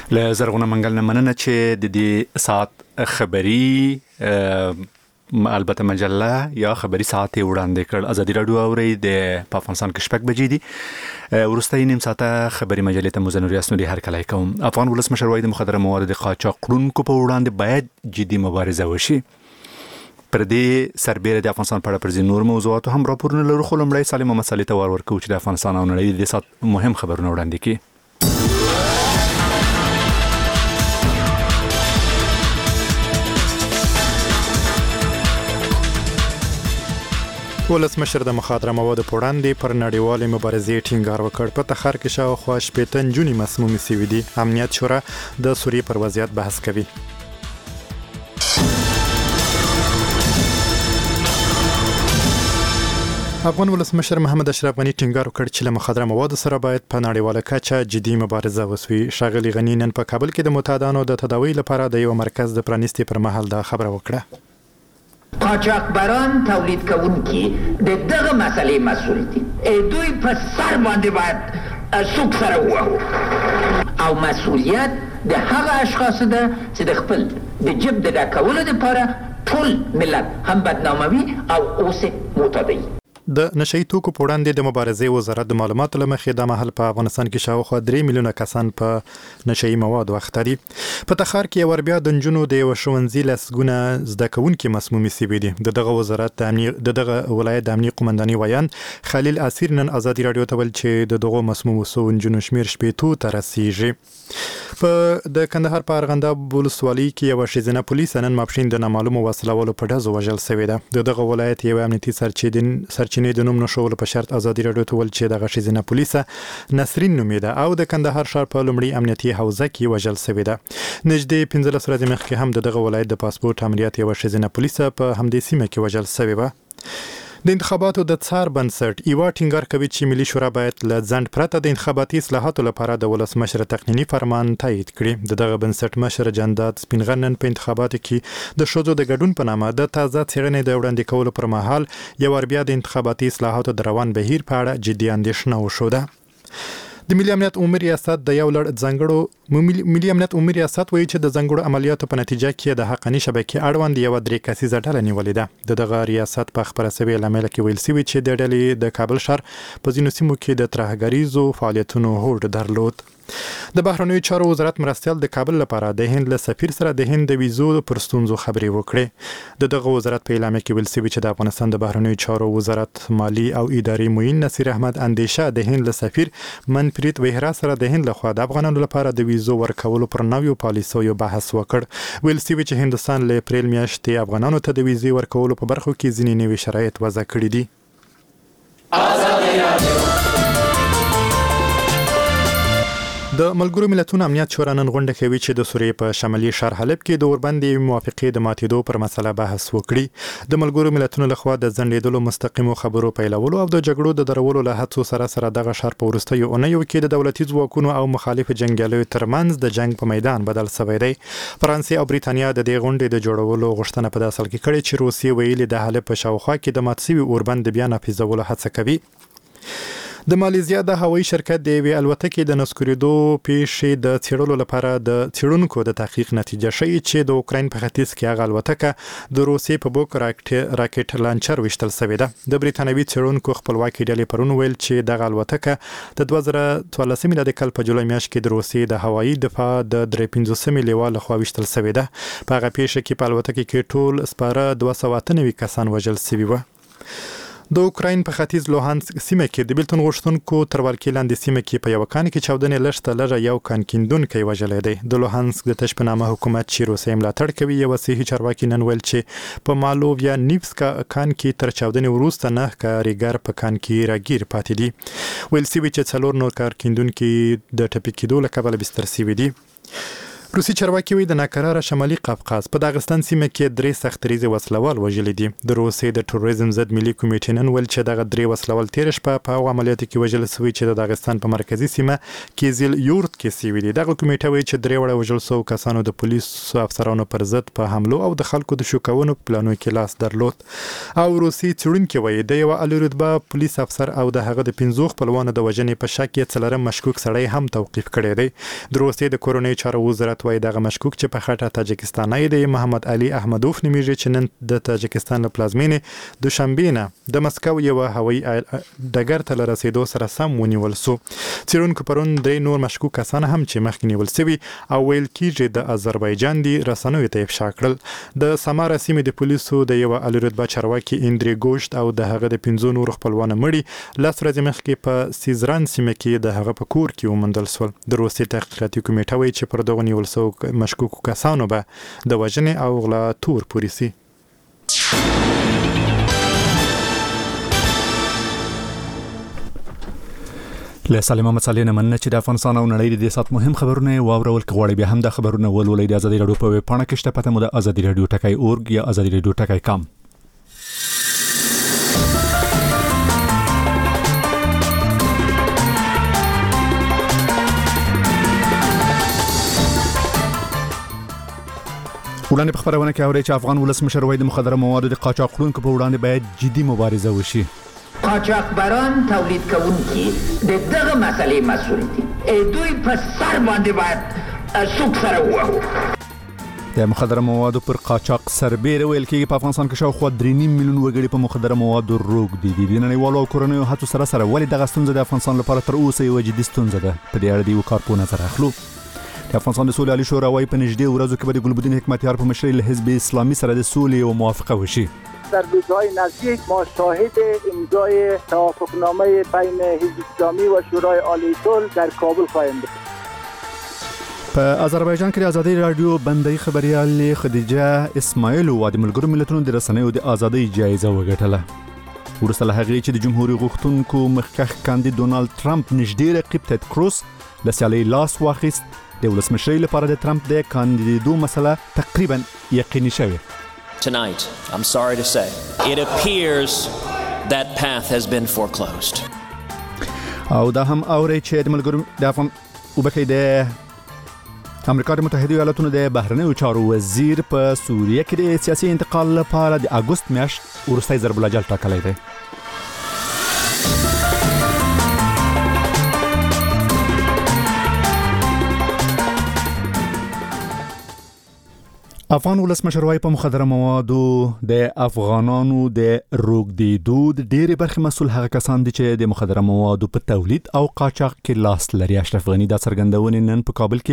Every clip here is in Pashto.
له زرغونه منګل نه مننه چې د دې ساعت خبري البته مجله یا خبري ساعت وړاندې کړ. ازادي رادیو اوري د افغانستان کې شپږ بجې دي. ورستۍ نیم ساعته خبري مجلې ته مزنور یاسنوري هر کله کوم. افغان ولسمشر وایي د مخدره موادو د قاچاقونکو په وړاندې باید جدي مبارزه وشي. پر دې سربېره د افغانستان په اړه پر ځینو نور موضوعاتو هم راپورونه لرو، خو لومړی سالم محمد صالح ته ورکوو چې د افغانستان او نړۍ د ساعت مهم خبرونه وړاندې کړي. ولسمشر د مخدره موادو په وړاندې پر نړیوالې مبارزې ټینګار وکړ. په تخار کې شاوخوا 80 نجونې مسمومې شوې دي. امنیت شورا د سوریې پر وضعیت بحث کوي. افغان ولسمشر محمد اشرف غنی ټینګار وکړ چې له مخدره موادو سره باید په نړیواله کچه جدي مبارزه وشي. ښاغلي غنی نن په کابل کې د معتادانو د تداوی لپاره د یو مرکز د پرانیستي پر مهال دا خبره وکړه. قاچاقبران تولید کوونکي د دغه مسلې مسؤل دي. دوی په سر باندې باید سوک سره ووهو او مسؤلیت د هغه اشخاصو ده چې د خپل د جب د ډکولو لپاره ټول ملت هم بدناموي او اوس معتادي. د نشئی توکو په وړاندې د مبارزې وزارت د معلوماتو له مخې د مهال په افغانستان کې شاوخوا 3 میلیونه کسان په نشئی موادو اخته دي. په تخار کې ور بیا د نجونو د یو ښوونځي لسګونه زده کوونکي مسمومې شوي دي. دغه وزارت د دغه ولایت د امنیت قومنداني ویان خلیل اسیر نن ازادي رادیو ته ویل چې دغه مسمومو شوو نجونو شمیر 80 ته رسیږي. په د کندهار په ارغنداب ولسوالۍ کې یو ښځینه پولیس نن ماپښین د نامعلومو وسلوالو په ډزو وژل شوې ده. دغه ولایت یو امنیتي سرچینې د نوم نشولو په شرط ازادي رادیو ته ویل چې دغه ښځینه پولیسه نسرین نومیده او د کندهار ښار په لومړي امنیتي حوزه کې وژل شوې ده. نږدې 15 ورځې مخکې هم دغه ولایت د پاسپورت امنیت یو ښځینه پولیسه په همدې سیمه کې وژل شوې وه. د انتخاباتو د څار بنسټ ایوا ټینګار کوي چې ملي شورا باید له ځنډ پرته د انتخاباتي اصلاحاتو لپاره د ولسمشر تقنینی فرمان تایید کړي. دغه بنسټ مشر جندات سپینغرنن په انتخاباتو کې د ښځو د ګډون په نامه د تازه څېړنې د وړاندې کولو پر مهال یو بیا د انتخاباتي اصلاحاتو د روان بهیر په اړه جدي اندېښنه وښوده. د ملي امنیت عمومي ریاست د یو لړ ځانګړو ملي امنیت عمومي ریاست وایي چې د ځانګړو عملیاتو په نتیجه کې د حقاني شبکې اړوند یو 3 کسیزه ډله نیولې ده. دغه ریاست په خبره شوې اعلامیه کې ویل شوی چې د ډلې د کابل ښار په ځینو سیمو کې د ترهګریزو فعالیتونو هوډ درلود. د بهرنیو چارو وزارت مرستیال د کابل لپاره د هند له سفیر سره د هند د ویزو پر ستونزو خبرې وکړې. دغه وزارت په اعلامیه کې ویل شوی چې د افغانستان د بهرنیو چارو وزارت مالی او اداري معین نصیر احمد اندیشه د هند له سفیر منپریت وهرا سره د هند لخوا د افغانانو لپاره د ویزو ورکولو پر نویو پالیسیو بحث وکړ. ویل شوی چې هندستان له اپریل میاشتې افغانانو ته د ویزې ورکولو په برخو کې ځینې نوي شرایط وضع کړي دي. د ملګرو ملتونو امنیت شورا نن غونډه کوي چې د سوریې په شمالي ښار حلب کې د اوربندې موافقې د ماتېدو پر مسله بحث وکړي. د ملګرو ملتونو لخوا د ځنډېدلو مستقیمو خبرو پیلولو او د جګړو د درولو له هڅو سره دغه ښار په وروستیو اونیو کې د دولتي ځواکونو او مخالف جنګیالیو ترمنځ د جنگ په میدان بدل شوی دی. فرانسې او بریتانیا د دې غونډې د جوړولو غوښتنه په داسل کې کړې چې روسیې ویلي د حلب په شاوخوا کې د مات شوي اوربند بیا نافذولو هڅه کوي. د مالیزیا د هوایي شرکت د یوې الوتکې د نسکورېدو پیښې د څېړلو لپاره د څېړونکو د تحقیق نتیجه ښیي چې د اوکراین په ختیځ کې هغه الوتکه د روسیې په بوک راکټ لانچر ویشتل شوې ده. د بریتانوي څېړونکو خپلواکي ډلې پرون ویل چې دغه الوتکه د 2014 میلادي کال په جولای میاشت کې د روسیې د هوایي دفاع د 350 لیوا لخوا ویشتل شوې ده. په هغه پیښه کې په الوتکه کې ټول سپاره 298 کسان وژل شوي وو. د اوکراین په ختیځ لوهانسک سیمه کې د بیلتون غوښتونکو تر ولکې لاندې سیمه کې په یو کان کې چاودنې لږ لږه یو کان کیندونکی وژلی دی. د لوهانسک د تش په نامه حکومت چې روسیې ملاتړ کوي یو صحي چارواکي نن ویل چې په مالوویا نیفسکا کان کې تر چاودنې وروسته 9 کارګر په کان کې راګیر پاتې دي. ویل شوي چې 4 نور کار کیندونکي د ټپي کېدو له کبله بستر شوي دي. روسي چارواکي وایي د ناکراره شمالي قفقاز په داغستان سیمه کې 3 سختریزه وسلوال وژل دي. د روسي د ټوریزم ضد ملي کمیټې نن ویل چې دغه 3 وسلوال تیر شپه په هغو عملیاتو کې وژل شوي چې د داغستان په مرکزي سیمه کې زیل یورت کې سوي دي. دغه کمیټه وایي چې 3 وړه وژل شوي کسانو د پولیسو افسرانو پر ضد په حملو او د خلکو د شوکونو پلانونو کې لاس درلود. او روسي څېړونکي وایي د یو اعلی رتبه پولیس افسر او د هغه د 15 خپلوانو د وژنې په شک یې څلورم مشکوک سړی هم توقیف کړی دی. د روسي د کورنۍ چارو وزارت وایي دغه مشکوک چې په خټه تاجکستاني دی محمد علي احمدوف نومیږي چې نن د تاجکستان له پلازمینې دوشنبه نه د مسکو یو هوایي ډګر ته رسیدو سره سم ونیول شو. څېړونکو پرون 3 نور مشکوک کسان هم چې مخکې نیول شوي او ویل کېږي د آذربایجان دي رسنیو ته افشا کړل. د سمارا سیمې د پولیسو د یو اعلی رتبه چارواکي اندري ګوشت او د هغه د 15 نور خپلوان مړي لاس ورځې مخکې په سیزران سیمه کې د هغه په کور کې ومندل شول. د روسي تحقیقاتي کمیټه وایي چې پر دغه نیول شوو مشکوکو کسانو به د وژنې او غلا تور پورې سي. له سالم محمد صالح نه مننه چې د افغانستان او نړۍ د سات مهم خبرونه واورول غواړي بیا هم د خبرونه ولولئ د ازادي رادیو په ویب پاڼه کې شته پته مو د ازادي رادیو ټکای اورګ یا ازادي رادیو ټکای کام. وړاندې په خبرونه کې اوري چې افغان ولسمشر وایي د مخدره موادو د قاچاق وړونکو په وړاندې باید جدي مبارزه وشي. قاچاقبران تولید کوونکي د دغه مسلې مسؤل دي. دوی په سر باندې باید سوک سره ووهو. د مخدره موادو پر قاچاق سربېره ویل کېږي په افغانستان کې شاوخوا 3.5 میلیون وګړي په مخدره موادو روږدي دي. د نړیوالو او کورنیو هڅو سره ولې دغه ستونزه د افغانستان لپاره تر اوسه یوه جدي ستونزه ده؟ په دې اړه د یو کارپوه نظر اخلو. د افغانستان د سولې عالی شورا وايي په نږدې ورځو کې به د ګلبدین حکمتیار په مشرۍ له حزب اسلامي سره د سولې او موافقه وشي. در روزهای نزدیک ما شاهد امضای توافقنامه بین حزب اسلامی و شورای عالی صلح در کابل خواهیم بود. په آذربایجان کې د ازادي رادیو بندي خبريال خدیجه اسماعیل او د ملګرو ملتونو د رسنیو د ازادۍ جایزه وګټله. ورسره هغه چې د جمهوریت غوښتونکو مخکښ کاندید ډونالد ټرمپ نږدې رقیب ټید کروس د سیالۍ لاس واخیست. د ولسمشرۍ لپاره د ټرمپ د کاندیدو مسله تقریبا یقیني شوه. Tonight, I'm sorry to say, it appears that path has been foreclosed. او دا هم اوري چې د ملګرو د افغان وبکې د امریکا د متحده ایالاتونو د بهرنیو چارو وزیر په سوریه کې د سیاسي انتقال لپاره د اگست میاشت وروستۍ ضرب الاجل ټاکلی دی. افغان ولسمشر وايي په مخدره موادو د افغانانو د روږدیدو د ډېرې برخې مسؤل هغه کسان دي چې د مخدره موادو په تولید او قاچاق کې لاس لري. اشرف غنی دا څرګندونې نن په کابل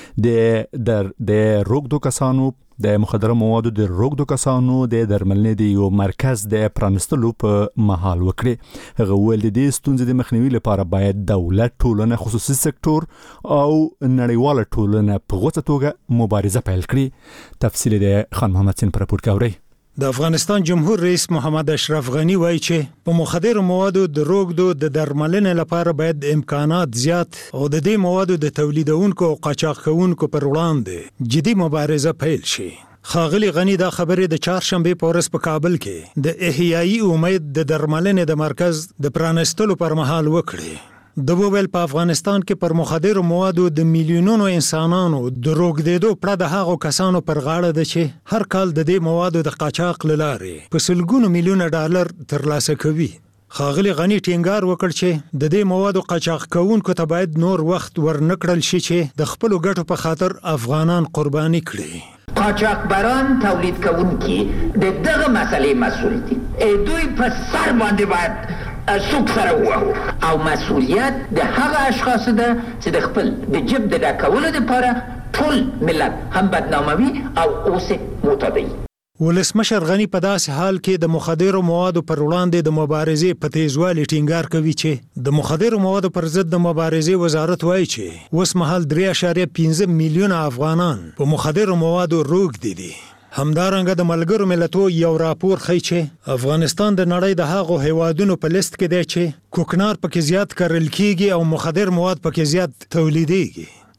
کې د روږدو کسانو د مخدره موادو د روږدو کسانو د درملنې د یو مرکز د پرانستلو په مهال وکړي. هغه ویل د دې ستونزې د مخنیوي لپاره باید دولت، ټولنه، خصوصي سکتور او نړیواله ټولنه په غوڅه توګه مبارزه پیل کړي. تفصیل د خان محمد سین پر راپور کوي. د افغانستان جمهور رئیس محمد اشرف غنی وایي چې په مخدره موادو د روږدو د درملنې لپاره باید امکانات زیات او د دې موادو د تولیدونکو او قاچاق کوونکو پر وړاندې جدي مبارزه پیل شي. خاغلی غنی دا خبرې د چهارشنبه په ورځ په کابل کې د احیایي امید د درملنې د مرکز د پرانستلو پر مهال وکړي. د وویل په افغانستان کې پر مخدره موادو د میلیونونو انسانانو د روږدیدو پړه د هغو کسانو پر غاړه ده چې هر کال د دې موادو د قاچاق له لارې په سلګونو میلیونه ډالر ترلاسه کوي. خاغلی غنی ټینګار وکړ چې د دې موادو قاچاق کوونکو ته باید نور وخت ورنکړل شي چې د خپلو ګټو په خاطر افغانان قرباني کړي. قاچاقبران تولید کوونکي د دغه مسلې مسؤل دي. دوی په سر باندې باید سوک سره ووهو او مسؤلیت د هغه اشخاصو ده چې د خپل د جیب د ډکولو لپاره ټول ملت هم بدناموي او اوس معتادي. ولسمشر غنی په داسې حال کې د مخدره موادو پر وړاندې د مبارزې په تیزوالي ټینګار کوي چې د مخدره موادو پر ضد د مبارزې وزارت وایي چې اوس مهال 3.15 میلیونه افغانان په مخدره موادو روږدي دي. همدارنګه د ملګرو ملتونو یو راپور ښیي چې افغانستان د نړۍ د هغو هیوادونو په لیست کې دی چې کوکنار پکې زیات کرل کیږي او مخدر مواد پکې زیات تولیدېږي.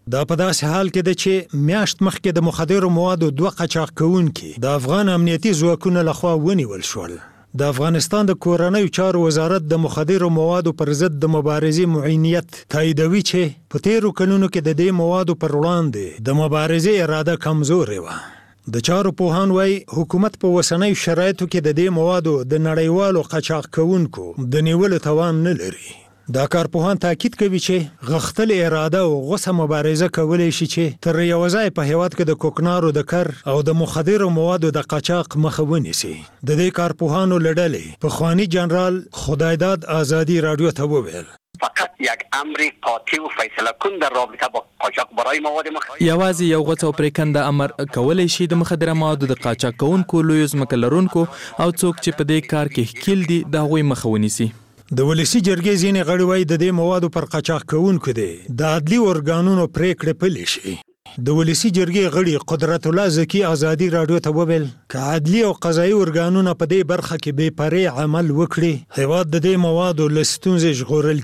دا په داسې حال کې ده چې میاشت مخکې د مخدرو موادو 2 قاچاق کوونکي د افغان امنیتي ځواکونو لخوا ونیول شول. د افغانستان د کورنیو چارو وزارت د مخدرو موادو پر ضد د مبارزې معینیت تاییدوي چې په تیرو کلونو کې د دې موادو پر وړاندې د مبارزې اراده کمزورې وه. د چارو پوهان وايي حکومت په اوسنیو شرایطو کې د دې موادو د نړیوالو قاچاق کوونکو د نیولو توان نه لري. دا کارپوهان تاکید کوي چې غښتل اراده او غوسه مبارزه کولی شي چې تر یو ځای په هیواد کې د کوکنارو د کر او د مخدرو موادو د قاچاق مخه ونیسي. د دې کارپوهانو له ډلې پخواني جنرال خدایداد آزادی رادیو ته وویل فقط یک امر قاطع و فیصله کن در رابطه با قاچاق برای مواد مخدر. یوازې یو غوڅ او پریکنده امر کولی شي د مخدره موادو د قاچاق کوونکو لویو ځمکه لرونکو او څوک چې په دې کار کې ښکیل دي د هغوی مخه ونیسي. د ولسی جرګې ځینې غړي وایي د دې موادو پر قاچاق کوونکو دي د عدلي ارګانونو پریکړې پلي شي. د ولسی جرګې غړي قدرت الله زکی آزادی رادیو ته وویل که عدلي او قضایي ارګانونه په دې برخه کې بې پرې عمل وکړي هیواد د دې موادو له ستونزې ژغورل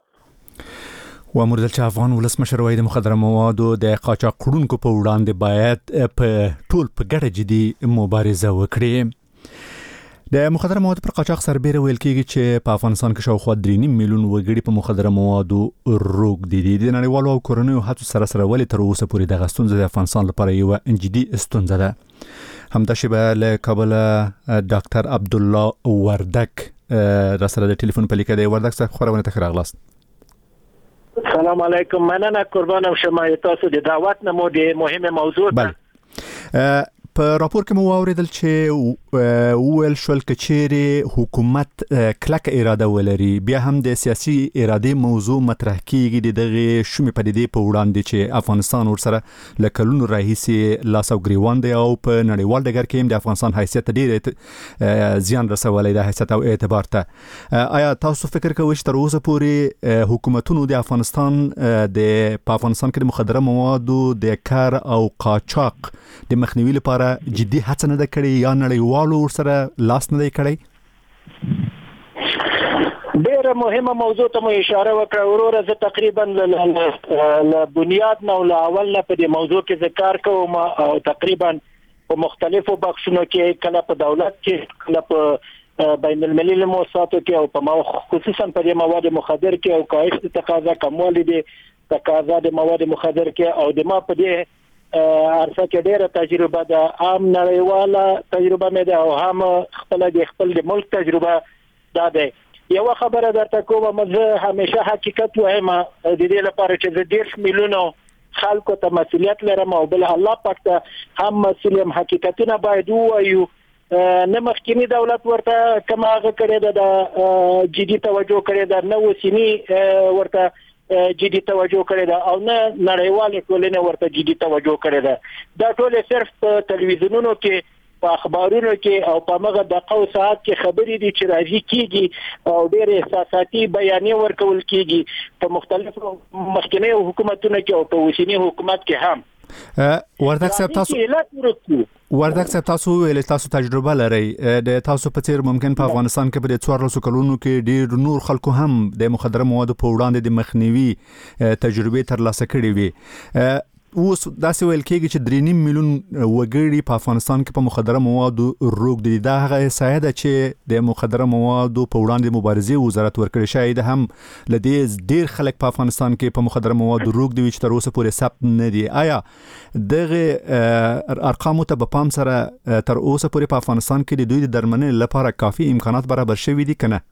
کیږي. وامردل چې افغان ولسمشر وایي د مخدره موادو د قاچاق کړونکو په وړاندې باید په ټول په ګډه جدي مبارزه وکړي. د مخدره موادو پر قاچاق سربېره ویل کېږي چې په افغانستان کې شاوخوا 3.5 میلیون وګړي په مخدره موادو روږدي دي. د نړیوالو او کورنیو هڅو سره ولې تر اوسه پورې دغه ستونزه د افغانستان لپاره یوه جدي ستونزه ده. همداشبه له کابل ډاکټر عبدالله وردک را سره د ټلیفون په لیکه دی. وردک صاحب خبرونه ته راغلاست. سلام علیکم. مننه قربانم شما تاسو د دعوت نمو د مهمه موضوع ته. په راپور کې مو واوریدل چې ویل شول چې چیرې حکومت کلک اراده ولري بیا هم د سیاسي اراده موضوع مطرح کیږي دغه شومې پدیدې په وړاندې چې افغانستان ورسره لکلونو راهیسي لاس او ګریوان دی او په نړیوال ډګر کې هم د افغانستان حیثیت ډیر زیان رسولی د حیثیت او اعتبار ته. آیا تاسو فکر کوئ چې تر اوسه پورې حکومتونو د افغانستان په افغانستان کې د مخدره موادو د کار او قاچاق د مخنیوي لپاره جدي هڅه نه ده کړې یا نړیوالو ورسره لاس نه دی کړی؟ ډېره مهمه موضوع ته مو اشاره وکړه وروره. زه تقریبا له بنیاد نه او له اول نه په دې موضوع کې زه کار کوم او تقریبا په مختلفو بخشونو کې کله په دولت کې کله په بین المللي موسساتو کې او په خصوصا په دې مواد مخدر کې او کاهش تقاضا کموالی دي تقاضا د مواد مخدر کې او د ما په دې عرصه کې ډېره تجربه ده. عام نړیواله تجربه مې ده او هم خپل د ملک تجربه ده. یو خبره درته کوم زه همیشه حقیقت وایم د دې لپاره چې د 10 میلیونو خلکو ته مسؤلیت لرم او بل الله پاک ته هم مسؤلیم. حقیقتونه باید ووایو. نه مخکینی دولت ورته کوم هغه کړی ده جدي توجه کړی ده نه وسینی ورته جدي توجه کړی ده او نه نړیوالې ټولنې ورته جدي توجه کړی ده. دا ټول صرف په تلویزیونونو کې په اخبارونو کې او په مغه دقه او ساعت کې خبرې دي چې راځي کیږي او ډېر احساساتي بیانې ورکول کیږي په مختلفو مخکنی حکومتونو کې او په اوسنی حکومت کې هم. وردک صاحب تاسو ویل تاسو تجربه لرئ د تاسو په څیر ممکن په افغانستان کې په 14 کلونو کې ډیر نور خلکو هم د مخدره موادو په وړاندې د مخنیوي تجربه ترلاسه کړې وي. اوس داسې ویل کېږي چې 3.5 میلیون وګړي په افغانستان کې په مخدره موادو روږدي دي. دا هغه احصایه ده چې د مخدره موادو په وړاندې مبارزې وزارت ورکړی شاید هم لدې ډیر خلک په افغانستان کې په مخدره موادو روږدي وي چې تر اوسه پورې ثبت نه دي. آیا دغه ارقامو ته په پام سره تر اوسه پورې په افغانستان کې د دوی د درملنې لپاره کافي امکانات برابر شوي دي کنه؟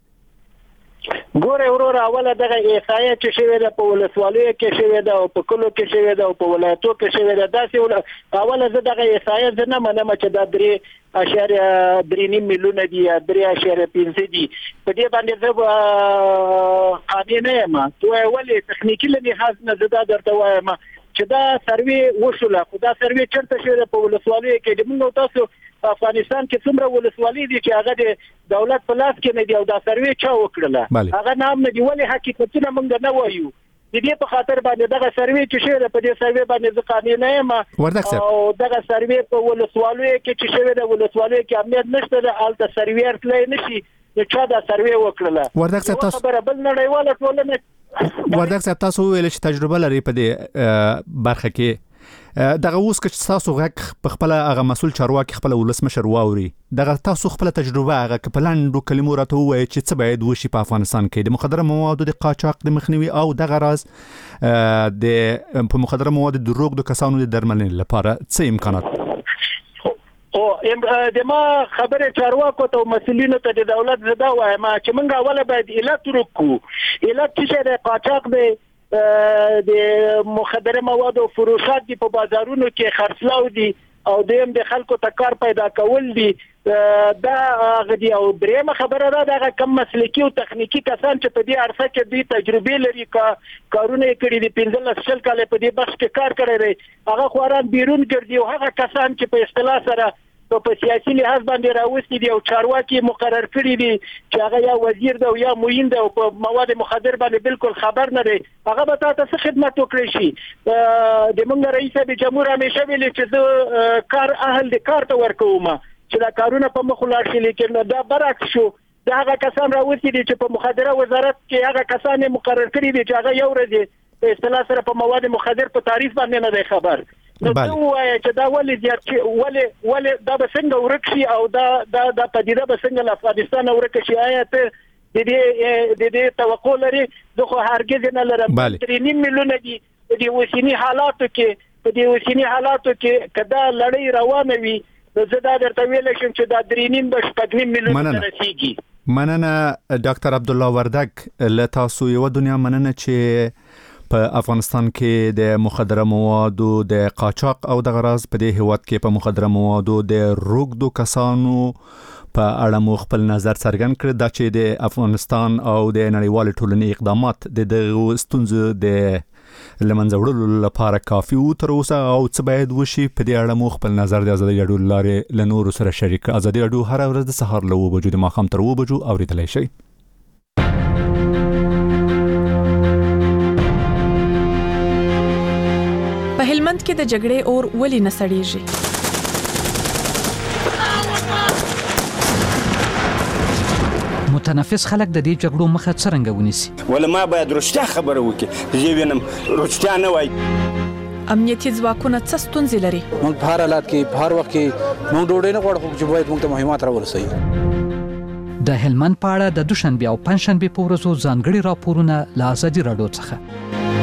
ګوره وروره اوله دغه احصایه چې شوې ده په ولسوالیو کې شوې ده او په کلو کې شوې ده او په ولایتو کې شوې ده. داسې اوله زه دغه احصایه زه نه منم چې دا 3.3 میلیونه دي یا 3.5 دي. په دې باندې زه قانع نه یم. ولې تخنیکي له لحاظ نه زه دا درته وایم چې دا سروې وشوله خو دا سروې چېرته شوې ده په ولسوالیو کې. د موږ تاسو په افغانستان کې څومره ولسوالۍ دي چې هغه د دولت په لاس کې نه دي او دا سروې چا وکړله هغه نام نه دی. ولې حقیقتونه موږ نه وایو؟ د دې په خاطر باندې دغه سروې چې شوی په دې سروې باندې ځکه نه یم او دغه سروې په ولسوالۍ کې چې شوی د ولسوالۍ کې امنیت نشته د الته سروې تلای نشي چې دا سروې وکړه وردګ صاحب تاسو خبره بل نړیواله ټولنه وردګ صاحب تاسو ویل چې تجربه لري په دې برخه کې دغه اوس چې تاسو غږ په خپل هغه مسول چارواکي خپل ولسمشر واوري دغه تاسو خپل تجربه هغه کپلند کلمو راته وایي چې څه باید وشي په افغانستان کې د مخدره موادو د قاچاق د مخنیوي او دغه راز د په مخدره موادو د روغ د کسانو د درملنې لپاره څه امکانات او د ما خبره چارواکو ته مسؤلینو ته د دولت زده وایم چې موږ اوله باید علت ورکو علت چې د قاچاق د مخدره موادو فروشات دي په بازارونو کې خرڅلاو دي او دیم د خلکو ته کار پیدا کول دي دا غدي او درېمه خبره ده دا کم مسلکی او تخنیکی کسان چې په دې عرصه کې دوی تجربه لري کارونه کړي دي 15 کال په دې بخش کې کار کړی دی هغه خواران بیرون ګرځي او هغه کسان چې په اصطلاح سره په سیاسي لحاظ باندې راوستي دي او چارواکي مقرر کړی دي چې هغه یا وزیر دی او یا معین دی او په مواد مخدر باندې بالکل خبر نه دی هغه به تاسو خدمت وکړي شي د موږ رئیس د جمهور همیشه ویلي چې کار اهل د کار ته ورکوم چې دا کارونه په مخ لاړ شي لیکن دا برعکس شو دا هغه کسان راوستي دي چې په مخدره وزارت کې هغه کسان مقرر کړی دي چې هغه یو ورځ په اصطلاح سره په مواد مخدر په تعریف باندې نه دی خبر نو څه وایي چې دا ولې زیات ولې دا به څنګه ورک شي او دا پدیده به څنګه له افغانستان ورک شي آیا ته د دې توقع لري زه خو هرګز نه لرم 3 میلیونه دي د اوسنی حالاتو کې کدا لړۍ روانه وي زه دا درته ویل شم چې دا 3.5 میلیونه رسیدي مننه ډاکټر عبد الله وردګ له تاسو یو دنیا مننه چې په افغانستان کې د مخدره موادو د قاچاق او د غراز په دې هواد کې په مخدره موادو د روغدو کسانو په اړه مو خپل نظر څرګند کړ دا چې د افغانستان او د نړیوال ټولنې اقدامات د ستونزو د لمنځه وړلو لپاره کافي وو تر اوسه او څه باید وشي په دې اړه مو خپل نظر د ازادي رادیو لارې له نورو سره شریک ازادي رادیو هر ورځ د سهار له 9 بجو د ماښام تر 2 بجو اوریدلای شئ په هلمند کې د جګړې اور ولې نه سړیږي متنفس خلک د دې جګړو مخه څرنګه ونیسي ول ما باید رښتیا خبره وکړي زه وینم رښتیا نه وای امنیتي ځواکونه څه ستونزې لري موږ په هر حالت کې په هر وخت کې موږ ډوډۍ نه غواړو چې باید موږ ته مهمات راورسوي د هلمند په اړه د دوشنبه او پنځشنبه په ورځو ځانګړي راپورونه له ازادي رادیو څخه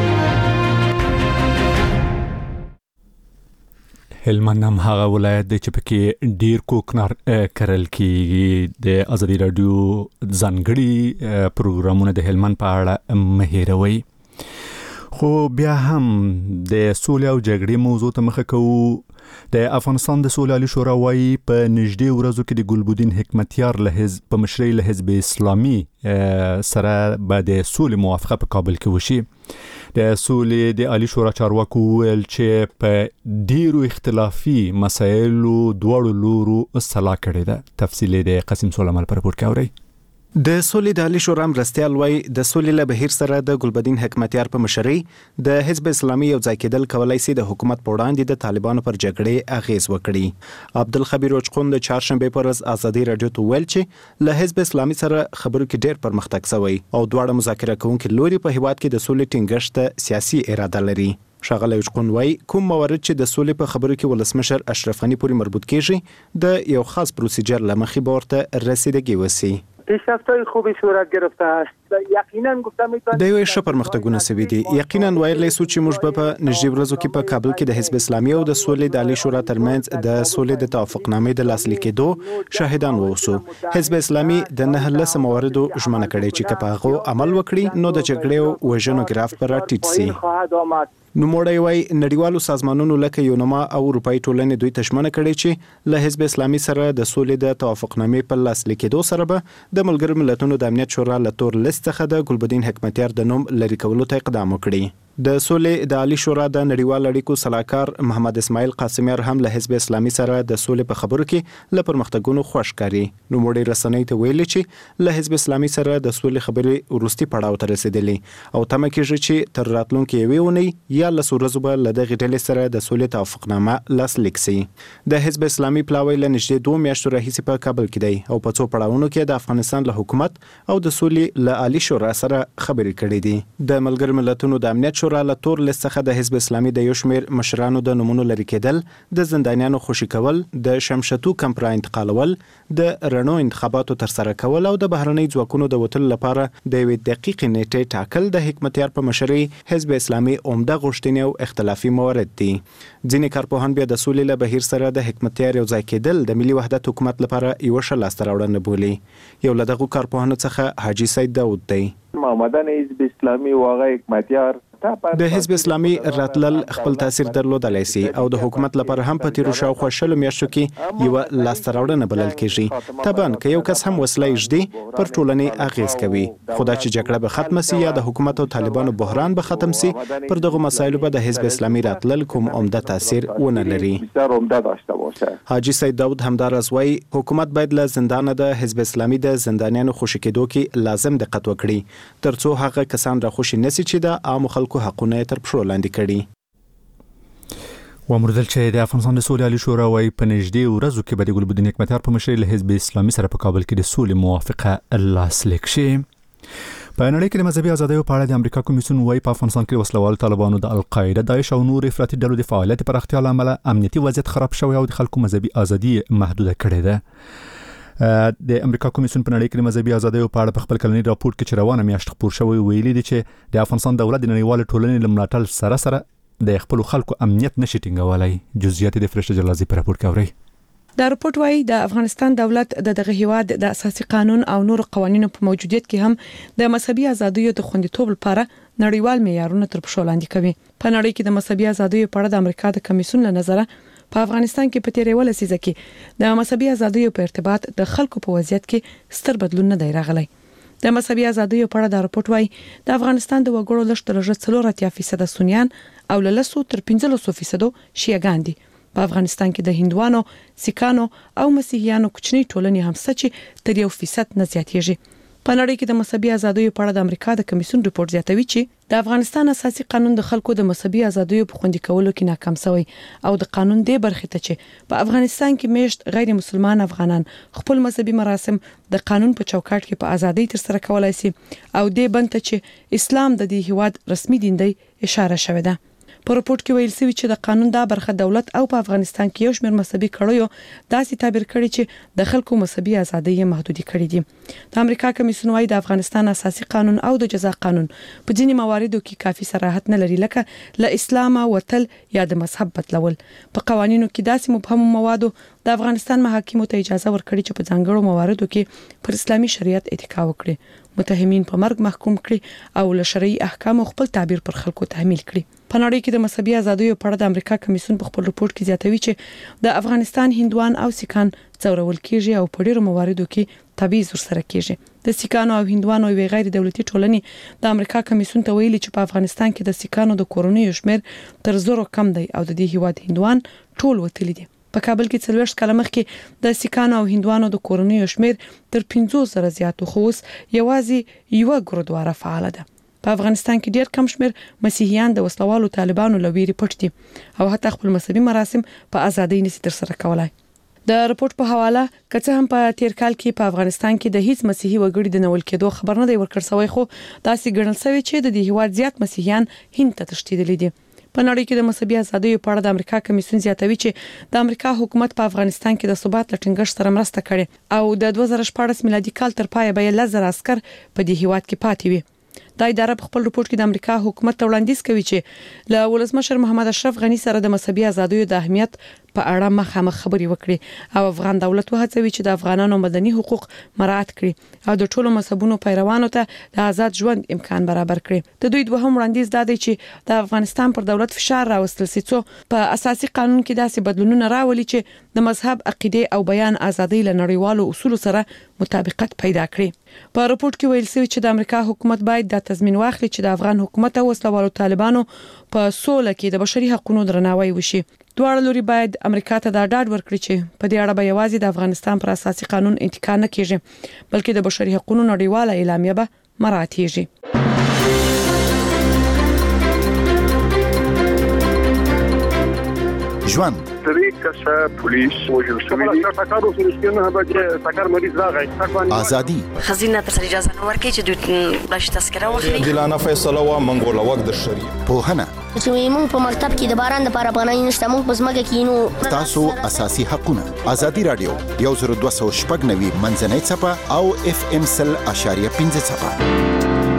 هلمند هم هغه ولایت دی چې پکې ډیر کوکنار کرل کیږي د ازادي رادیو ځانګړي پروګرامونه د هلمند په اړه مهیروي خو بیا هم د سولې او جګړې موضوع ته مخه کوو د افغانستان د سولې عالی شورا وايي په نږدې ورځو کې د ګلبودین حکمتیار له حزب په مشرۍ له حزب اسلامي سره به د سولې موافقه په کابل کې وشي د سولې د عالی شورا چارواکو ویل چې په ډیرو اختلافي مسایلو دواړو لورو صلاح کړې ده تفصیل د قاسم سلیمان پر راپور کې اوري د سولې د عالی شورا مرستیال وای د سولې له بهیر سره د ګلبدین حکمتیار په مشرۍ د حزب اسلامي یو ځای کېدل کولای شي د حکومت په وړاندې د طالبانو پر جګړې اغیز وکړي عبدالخبیر اوچخون د چهارشنبه پر ورځ ازادي رادیو ته ویل چې له حزب اسلامي سره خبرو کې ډېر پرمختګ شوی او دواړه مذاکره کوونکي لوري په هیواد کې د سولې ټینګښت ته سیاسي اراده لري ښاغلی اوچخون وای کوم موارد چې د سولې په خبرو کې ولسمشر اشرف غنی پورې مربوط کیږي د یو خاص پروسیجر لمخې به ورته رسیدگی وسی پیشرفت‌های خوبی صورت گرفته است یقینا گفتم میتونم د یو ښه پرمختګونه سوي دي یقینا ویلای سو چې موږ په نږدې ورځو کې په کابل کې د حزب اسلامي او د سولې د عالی شورا ترمنځ د سولې د توافقنامې د لاسلیک کېدو شاهدان ووسو حزب اسلامي د 19 مواردو ژمنه کړې چې په هغه عمل وکړي نو د جګړې او وژنو ګراف پر ټیټ سي نو موړی وای نړیوالو سازمانونو لکه یونما او اروپאי ټولنې دوی تشمنه کړي چې له حزب اسلامي سره د سولې د توافقنامې په لاسلیک کېدو سره به د ملګرو ملتونو د امنیت شورا له تور لیست څخه د ګلبدین حکمتیار د نوم لری کولو ته اقدام وکړي د سولې د عالی شورا د نړیوال اړیکو صلاحکار محمد اسماعیل قاسمیار هم له حزب اسلامي سره د سولې په خبرو کې له پرمختګونو خوښ کاری. نو موږ رسنۍ ته ویل چې له حزب اسلامي سره د سولې خبرې ورستي پړاو ته رسیدلې او تمه کېږي چې تر راتلونکي یوې اونۍ یا له ورځې به له دغه ډلې سره د سولې توافقنامه لاسلیک شي. د حزب اسلامي پلاوی له نږدې 2 میاشتو راهیسې په کابل کې دی او په څو پړاوونو کې د افغانستان له حکومت او د سولې له عالی شورا سره خبرې کړې دي. د ملګرو ملتونو د امنیت شورا له تور لیست څخه د حزب اسلامي د یو شمېر مشرانو د نومونو لري کېدل، د زندانیانو خوشي کول، د شمشتو کمپ را انتقالول، د رڼو انتخاباتو ترسره کول او د بهرنۍ ځواکونو د وتلو لپاره د یوې دقیقې نیټې ټاکل د حکمتیار په مشرۍ حزب اسلامي عمده غوښتنې او اختلافي موارد دي. ځینې کارپوهان بیا د سولې له بهیر سره د حکمتیار یو ځای کېدل د ملي وحدت حکومت لپاره یو ښه لاسته راوړنه بولي. یو له دغو کارپوهانو څخه حاجي سید داود دی. محمدان حزب اسلامي او هغه حکمتیار د حزب اسلامي راتلل خپل تاثیر درلودلی سي او د حکومت لپاره هم په تیرو شاوخوا 20 میاشتو کې یو لاسته راوړنه بلل کېږي. طبعا که یو کس هم وسله یږدي پر ټولنې اغیز کوي، خو دا چې جګړه به ختمه سي یا د حکومت او طالبانو بحران به ختم سي، پر دغه مسایلو به د حزب اسلامي راتلل کوم عمده تاثیر ونه لري. حاجي سید داود همدارس وایي حکومت باید له زندانه د حزب اسلامي د زندانیانو خوشي کېدو کې لازم دقت وکړي ترڅو هغه کسان را خوشي نشي چې د عام خلکو حقونه تر پښو لاندې کړي. ومردل چې د افغانستان د سولې عالی شورا وايي په نږدې ورځو کې به د ګلبدین حکمتیار په مشرۍ له حزب اسلامي سره په کابل کې د سولې موافقه لاسلیک شي. په نړۍ کې د مذهبي ازادیو په اړه د امریکا کمیسیون وايي په افغانستان کې وسلوال طالبانو د القاعده، داعش او نور افراطي ډلو د فعالیت پراختیا لامل امنیتي وضعیت خراب شوی او د خلکو مذهبي ازادي محدوده کړې ده. د امریکا کمیسیون په نړۍ کې د مذهبي ازادیو په اړه په خپل کلنی راپور کې چې روانه میاشت خپور شوی ویلي دي چې د افغانستان دولت د نړیوال ټولنې له ملاتړ سره د خپل خلکو امنیت نشي ټینګولای. جزئیات د فرشته جلازي په راپور کې اوري. دا راپور وايي د افغانستان دولت دغه هیواد د اساسي قانون او نور قوانینو په موجودیت کې هم د مذهبي ازادیو د خوندیتوب لپاره نړیوال معیارونه تر پښو لاندې کوي. په نړۍ کې د مذهبي ازادیو په اړه د امریکا د کمیسیون له نظره په افغانستان کې په تیرې ولسیزه کې د مذهبي ازادیو په ارتباط د خلکو په وضعیت کې ستر بدلون نه دی راغلی. د مذهبي ازادیو په اړه د راپور وايي د افغانستان د وګړو لږ تر 4% سنیان او له 10 تر 15% شیعاګان دي. په افغانستان کې د هندوانو، سیکانو او مسیحیانو کوچنی ټولنې هم سچ تر 1% نه زیاتېږي. په نړۍ کې د مذهبي ازادیو په اړه د امریکا د کمیسیون ریپورت زیاتوي چې د افغانستان اساسي قانون د خلکو د مذهبي ازادیو په خوندي کولو کې ناکام شوی او د قانون دی برخه ته چې په افغانستان کې میشت غیر مسلمان افغانان خپل مذهبي مراسم د قانون په چوکاټ کې په ازادۍ تر سره کولای شي او د بنته چې اسلام د دې هیواد رسمي دین دی اشاره شوې ده. په راپورټ کې ویل شوی چې د قانون دا برخه دولت او په افغانستان کې یو شمېر مذهبي کړیو داسې تعبیر کړي چې د خلکو مذهبي ازادۍ محدودي کړې دي. د امریکا کمیسیون وايي د افغانستان اساسي قانون او د جزا قانون په ځینې مواردو کې کافي صراحت نه لري، لکه له اسلام وتل یا د مذهب بدلول. په قوانینو کې داسې مبهم موادو د افغانستان محاکمو ته اجازه ورکړي چې په ځانګړو مواردو کې پر اسلامي شریعت اتکا وکړي، متهمین په مرګ محکوم کړي او له شرعي احکامو خپل تعبیر پر خلکو تحمیل کړي. په نړۍ کې د مذهبي ازادیو په اړه د امریکا کمیسیون په خپل راپور کې زیاتوي چې د افغانستان هندوان او سیکان څورول کېږي او په ډیرو مواردو کې تبعیض ورسره کېږي. د سیکانو او هندوانو یو غیر دولتي ټولنې د امریکا کمیسیون ته ویلي چې په افغانستان کې د سیکانو د کورنیو شمېر تر 0 کم دی او د دې هیواد هندوان ټول وتلي دي. په کابل کې 40 کاله مخکې د سیکانو او هندوانو د کورنیو شمېر تر 50 زیات خو اوس یوازې یو ګردواره فعال ده. په افغانستان کې ډېر کم شمېر مسیحیان د وسلوالو طالبانو لویری پټ دي او حتی خپل مذهبي مراسم په ازادۍ نشي تر سره کولای. د راپورټ په حواله کڅه هم په تیر کال کې په افغانستان کې د هیڅ مسیحي وګړي د نول کېدو خبر نه دی ورکړ شوی، خو داسې ګڼل شوی چې د دې هیواد زیات مسیحیان هند ته تښتیدلي دي. په نړۍ کې د مذهبي ازادیو په اړه د امریکا کمیسیون زیاتوي چې د امریکا حکومت په افغانستان کې د ثبات لټینګښت سره مرسته کړې او د 2014 میلادي کال تر پایه به 1000 عسكر په دې هیواد کې پاتې وي. دا اداره په خپل راپورټ کې د امریکا حکومت ته وړاندیز کوي چې له ولسمشر محمد اشرف غنی سره د مذهبي ازادیو د اهمیت په اړه مخامخ خبري وکړي او افغان دولت وهڅوي چې د افغانانو مدني حقوق مراعات کړي او د ټولو مذهبونو پیروانو ته د آزاد ژوند امکان برابر کړي. د دوی دوهم وړاندیز دا دی چې د افغانستان پر دولت فشار راوستل سي څو په اساسي قانون کې داسې بدلونونه راولي چې د مذهب، عقیده او بیان ازادۍ له نړیوالو اصولو سره مطابقت پیدا کړي. په رپورت کې ویل شوی چې د امریکا حکومت باید د تضمین واخلي چې د افغان حکومت او وسلوالو طالبانو په سوله کې د بشري حقوقو درناوی وشي. دواړه لوري باید امریکا ته دا ډاډ ورکړي چې په دې اړه به یوازې د افغانستان پر اساسي قانون اتکا نه کیږي بلکې د بشري حقوقو نړیواله اعلامیه به مراعاتېږي. ژوند طریقه پولیس وجل شوی سکارو سرسکینه به سکار مریض راغی ازادي خزینه تر اجازه نه ورکړي چې دوی بلش تذکره واخلي دلانه فیصله و منګول وخت د شری پوهنه چې موږ په مکتب کې د باران د لپاره پناه نشته موږ په ځمکه کې نو تاسو اساسي حقوقونه ازادي رادیو 1290 منځنۍ صفه او اف ام سل اشاریه 15 صفه.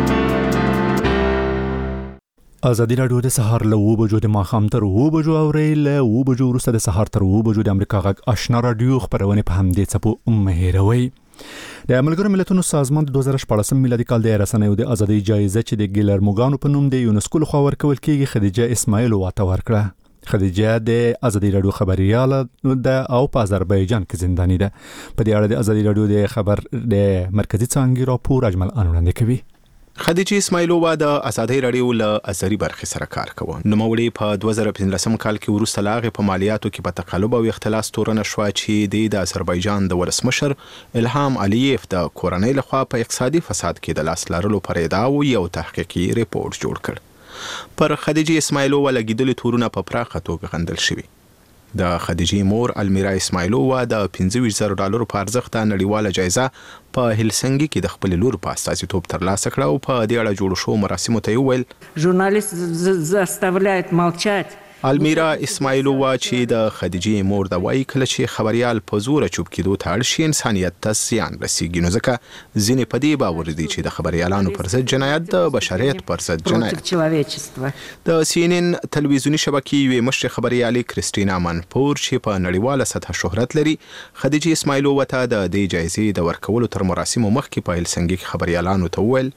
ازادي رادیو د سهار له 9 بجو د ماښام تر 9 بجو او له 9 بجو وروسته د سهار تر 9 بجو د امریکا غږ آشنا رادیو خبرونه په همدې څپو مهیروي. د ملګرو ملتونو سازمان د 2014 میلادي کال د رسنیو د ازادۍ جایزه چې د ګیلرمو په نوم د یونسکو لخوا ورکول کیږي خدیجه اسماعیل واته ورکړه. خدیجه د ازادي رادیو خبريال ده او په آذربایجان کې زنداني ده. په دې اړه د ازادي رادیو د خبر د مرکزی څانګې راپور اجمل انوړاندې کوي. خدیجه اسماعیلووا د ازادي رادیو له ازري برخې سره کار کوي. نو مولې په 2015 کال کې ورسته لاغه په مالیاتو کې په تقلب او اختلاس تورنه شو چې د آذربایجان د ولسمشر الهام علیف د کورنۍ لخوا په اقتصادي فساد کې د لاس لرلو پر ادعا یو تحقیقي ریپورت جوړ کړ. پر خدیجه اسماعیلووا لګیدل تورونه په پراخه توګه غندل شوی. د خدیجه مور المیرا اسماعیلووا د $25,000 په ارزښت نړیواله جایزه په هلسنګي کې د خپل لور په استازیتوب ترلاسه کړه او په دې اړه جوړ شو مراسمو ته ویل ژورنالیست заставляет молчать. المیرا اسماعیلووا چې د خدیجه مور د وای کله چې خبريال په زور چوب کېدو ته اړ شي انسانيت ته زیان رسیږي. نو ځکه ځینې په دې باور دي چې د خبريالانو پر ضد جنایت د بشریت پر ضد جنایت. د CNN تلویزیونی شبکې یوې مشر خبريالي کریستینا منپور چې په نړیواله سطح شهرت لري خدیجه اسماعیلووا ته د دې جایزې د ورکولو تر مراسمو مخکې په هلسنګي خبريالانو ته ویل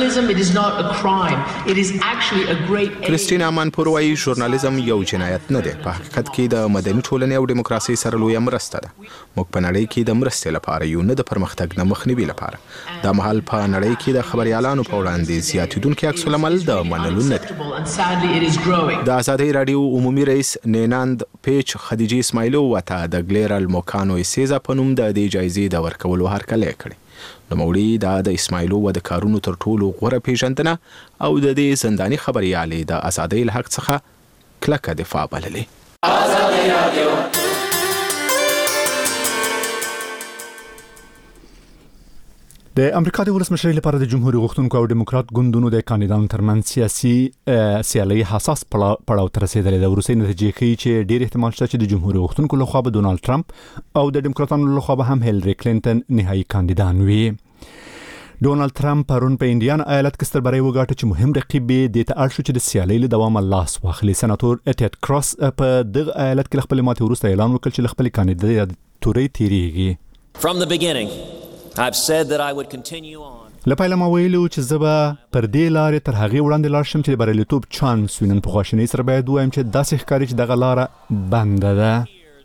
کریستینا منپور وايي ژورنالیزم یو جنایت نه دی. په حقیقت کې د مدني ټولنې او دیموکراسي سره لوی مرسته ده. موږ په نړۍ کې د مرستې لپاره یو نه د پرمختګ نه مخنیوي لپاره. د محل په نړۍ کې د خبريالانو په وړاندې زیاتیدونکو عکس العمل د منلو نه دي. د ازادي رادیو عمومي رئیس نیناند پیچ خدیجه اسماعیلووا ته د ګلیرل موکانو ایسیزا په نوم د دې جایزې د ورکولو هرکلی کړی. نو موړي د اسماعیلووا د کارونو تر ټولو غوره پیژندنه او د دې زنداني خبريالي د ازادۍ له حق څخه کلکه دفاع بللې. ازادي رادیو د امریکا د ولسمشر لپاره د جمهوریت غوښتونکو او دیموکرات ګوندونو د کاندیدانو ترمنځ سیاسي سیالي حساس پړاو ته رسیدلې ده. وروستۍ نتیجې ښیي چې ډېر احتمال شته چې د جمهوریت غوښتونکو لخوا به ډونالد ټرمپ او د دیموکراتانو لخوا به هم هیلری کلینټن نهایی کاندیدان وي. ډونالد ټرمپ پرون په انډیانا ایالت کې ستر بری وګاټه چې مهم رقیب د ته اړ شو چې د سیالۍ له دوام لاس واخلي. سناتور ټیډ کراس په دغه ایالت کې خپل ماتې وروسته اعلان وکړ چې خپل کاندیداتوري تیریږي. From the beginning I've said that I would continue on. لپاره ما ویلو چې زبا پر دې لارې تر هغه وړاندې لاړ شم چې بریالیتوب چانس وینم. په خواشینۍ سره باید وایم چې داسې ښکاري چې دغه لاره بنده ده.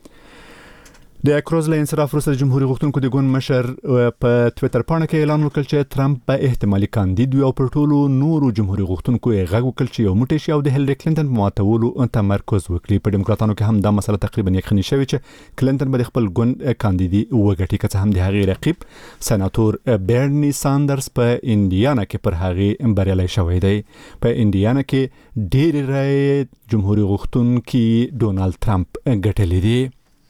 د کروز له انصراف وروسته جمهوریت غوښتونکو د ګوند مشر په ټوئیټر باندې کې اعلان وکړ چې ټرمپ به احتمالي کاندید وي او پر ټولو نورو جمهوریت غوښتونکو یې غږ وکړ چې یو موټی شي او د هیلری کلینټن په ماتولو تمرکز وکړي. په دیموکراتانو کې هم دا مسله تقریبا یقیني شوې چې کلینټن به خپل ګوند کاندیدي وګټي که څه هم د هغې رقیب سناتور برني ساندرز په انډیانا کې پر هغې بریالی شوی دی. په انډیانا کې ډېر رای جمهوریت غوښتونکي ډونالد ټرمپ ګټلې دي.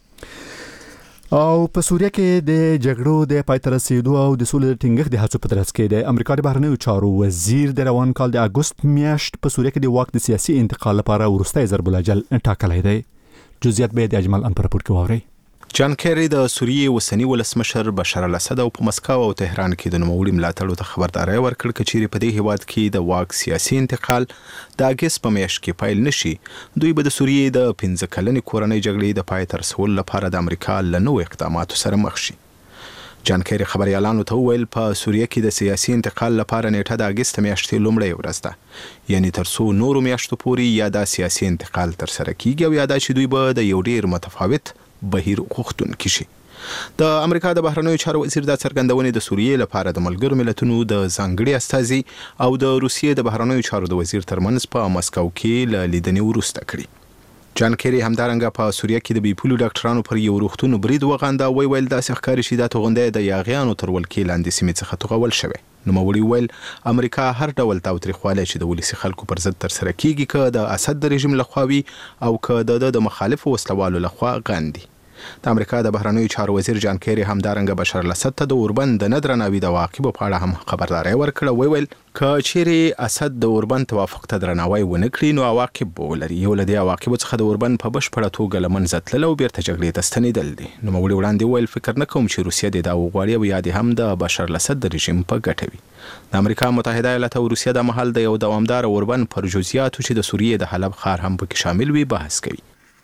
او په سوریه کې د جګړو د پای ته رسیدو او د سولې د ټینګښت د هڅو په ترڅ کې د امریکا د بهرنیو چارو وزیر د روان کال د اگست میاشت په سوریه کې د واک د سیاسي انتقال لپاره وروستۍ ضرب الاجل ټاکلی دی. جزئیات به د اجمل ان پر راپور کې واوري. جان کری د سوریې اوسنی ولسمشر بشار الاسد او په مسکو او تهران کې د نوموړي ملاتړو ته خبرداري ورکړه چې چیرې په دې هیواد کې د واک سیاسي انتقال د اگست په میاشت کې پیل نشي دوی به د سوریې د 15 کلنې کورنۍ جګړې د پای ته رسولو لپاره د امریکا له نوو اقداماتو سره مخ شي. جان کری خبريالانو ته وویل په سوریه کې د سیاسي انتقال لپاره نیټه د اگست میاشتې لومړۍ ورځ ده، یعنی تر څو نورو میاشتو پورې یا د سیاسي انتقال تر سره کیږي او یا د چې دوی به د یو ډیر متفاوت بهیر غوښتونکي شي. د امریکا د بهرنیو چارو وزیر د څرګندونې د سوریې لپاره د ملګرو ملتونو د ځانګړي استازي او د روسیې د بهرنیو چارو د وزیر ترمنځ په مسکو کې له لیدنې وروسته کړي. جان کری همدارنګه په سوریه کې د بیپولو ډاکټرانو پر یو روغتون برید وغنده او ویل داسې ښکاري چې د توغندې د یاغیانو تر ولکې لاندې سیمې څخه توغول شوی. نوموړي ویل امریکا هر ډول تاوتریخوالی چې د ولسي خلکو پر ضد تر سره کیږي که د اسد د رژیم لخوا وي او که د مخالفو وسلوالو لخوا غندي. د امریکا د بهرنیو چارو وزیر جان کری همدارنګه بشار الاسد ته د اوربند د ندرناوي د واقعو په اړه هم خبرداري ورکړه. ویل که چیرې اسد د اوربند توافق ته درناوی ونه کړي نو عواقب به ولري. یو له دې عواقبو څخه د اوربند په بشپړه توګه له منځه تلل او بیرته جګړې ته ستنېدل دي. نوموړي وړاندې ویل فکر نه کوم چې روسیه دا وغواړي او یا هم د بشار الاسد د رژیم په ګټه وي. د امریکا متحده ایالات او روسیه د محل د یو دوامدار اوربند پر جزئیاتو چې د سوریې د حلب ښار هم پکې شامل وي بحث کوي.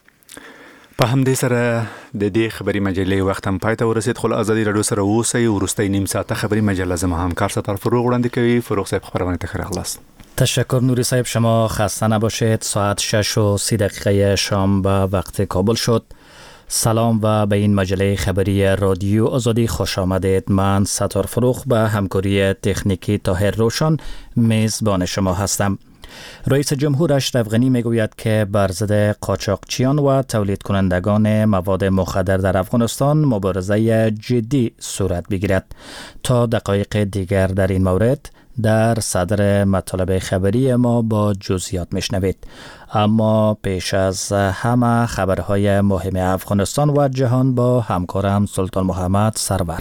په همدې سره د دې خبري مجلې وخت هم پای ته ورسید. خو ازادي رادیو سره اوسئ. وروستۍ نیم ساعته خبري مجله زما همکار ستاره فروغ وړاندې کوي. فروغ صاحب خبرونه ته خیر اخلاص. تشکر نوری صاحب، شما خسته نباشید. ساعت 6:30 شام به وقت کابل شد. سلام و به این مجله خبری رادیو آزادی خوش آمدید. من ستاره فروغ به همکاری تکنیکی طاهر روشن میزبان شما هستم. رئیس جمهور اشرف غنی میگوید که بر ضد قاچاقچیان و تولید کنندگان مواد مخدر در افغانستان مبارزه جدی صورت بگیرد. تا دقایق دیگر در این مورد در صدر مطالب خبری ما با جزئیات میشنوید. اما پیش از همه خبرهای مهم افغانستان و جهان با همکارم سلطان محمد سرور.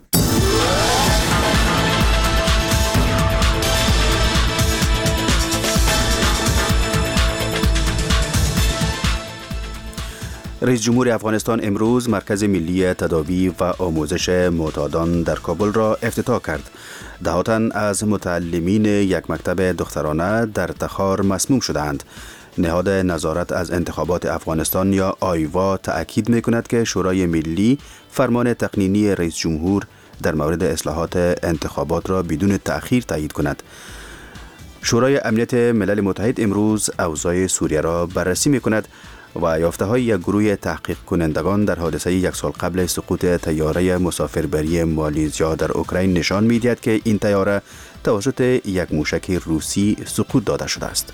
رئیس جمهور افغانستان امروز مرکز ملی تداوی و آموزش معتادان در کابل را افتتاح کرد. دهها تن از متعلمین یک مکتب دخترانه در تخار مسموم شدند. نهاد نظارت از انتخابات افغانستان یا آیوا تأکید می‌کند که شورای ملی فرمان تقنینی رئیس جمهور در مورد اصلاحات انتخابات را بدون تأخیر تایید کند. شورای امنیت ملل متحد امروز اوضاع سوریه را بررسی می‌کند و یافته‌های یک گروه تحقیق کنندگان در حادثه یک سال قبل سقوط طیاره مسافربری مالزیا در اوکراین نشان می‌دهد که این طیاره توسط یک موشک روسی سقوط داده شده است.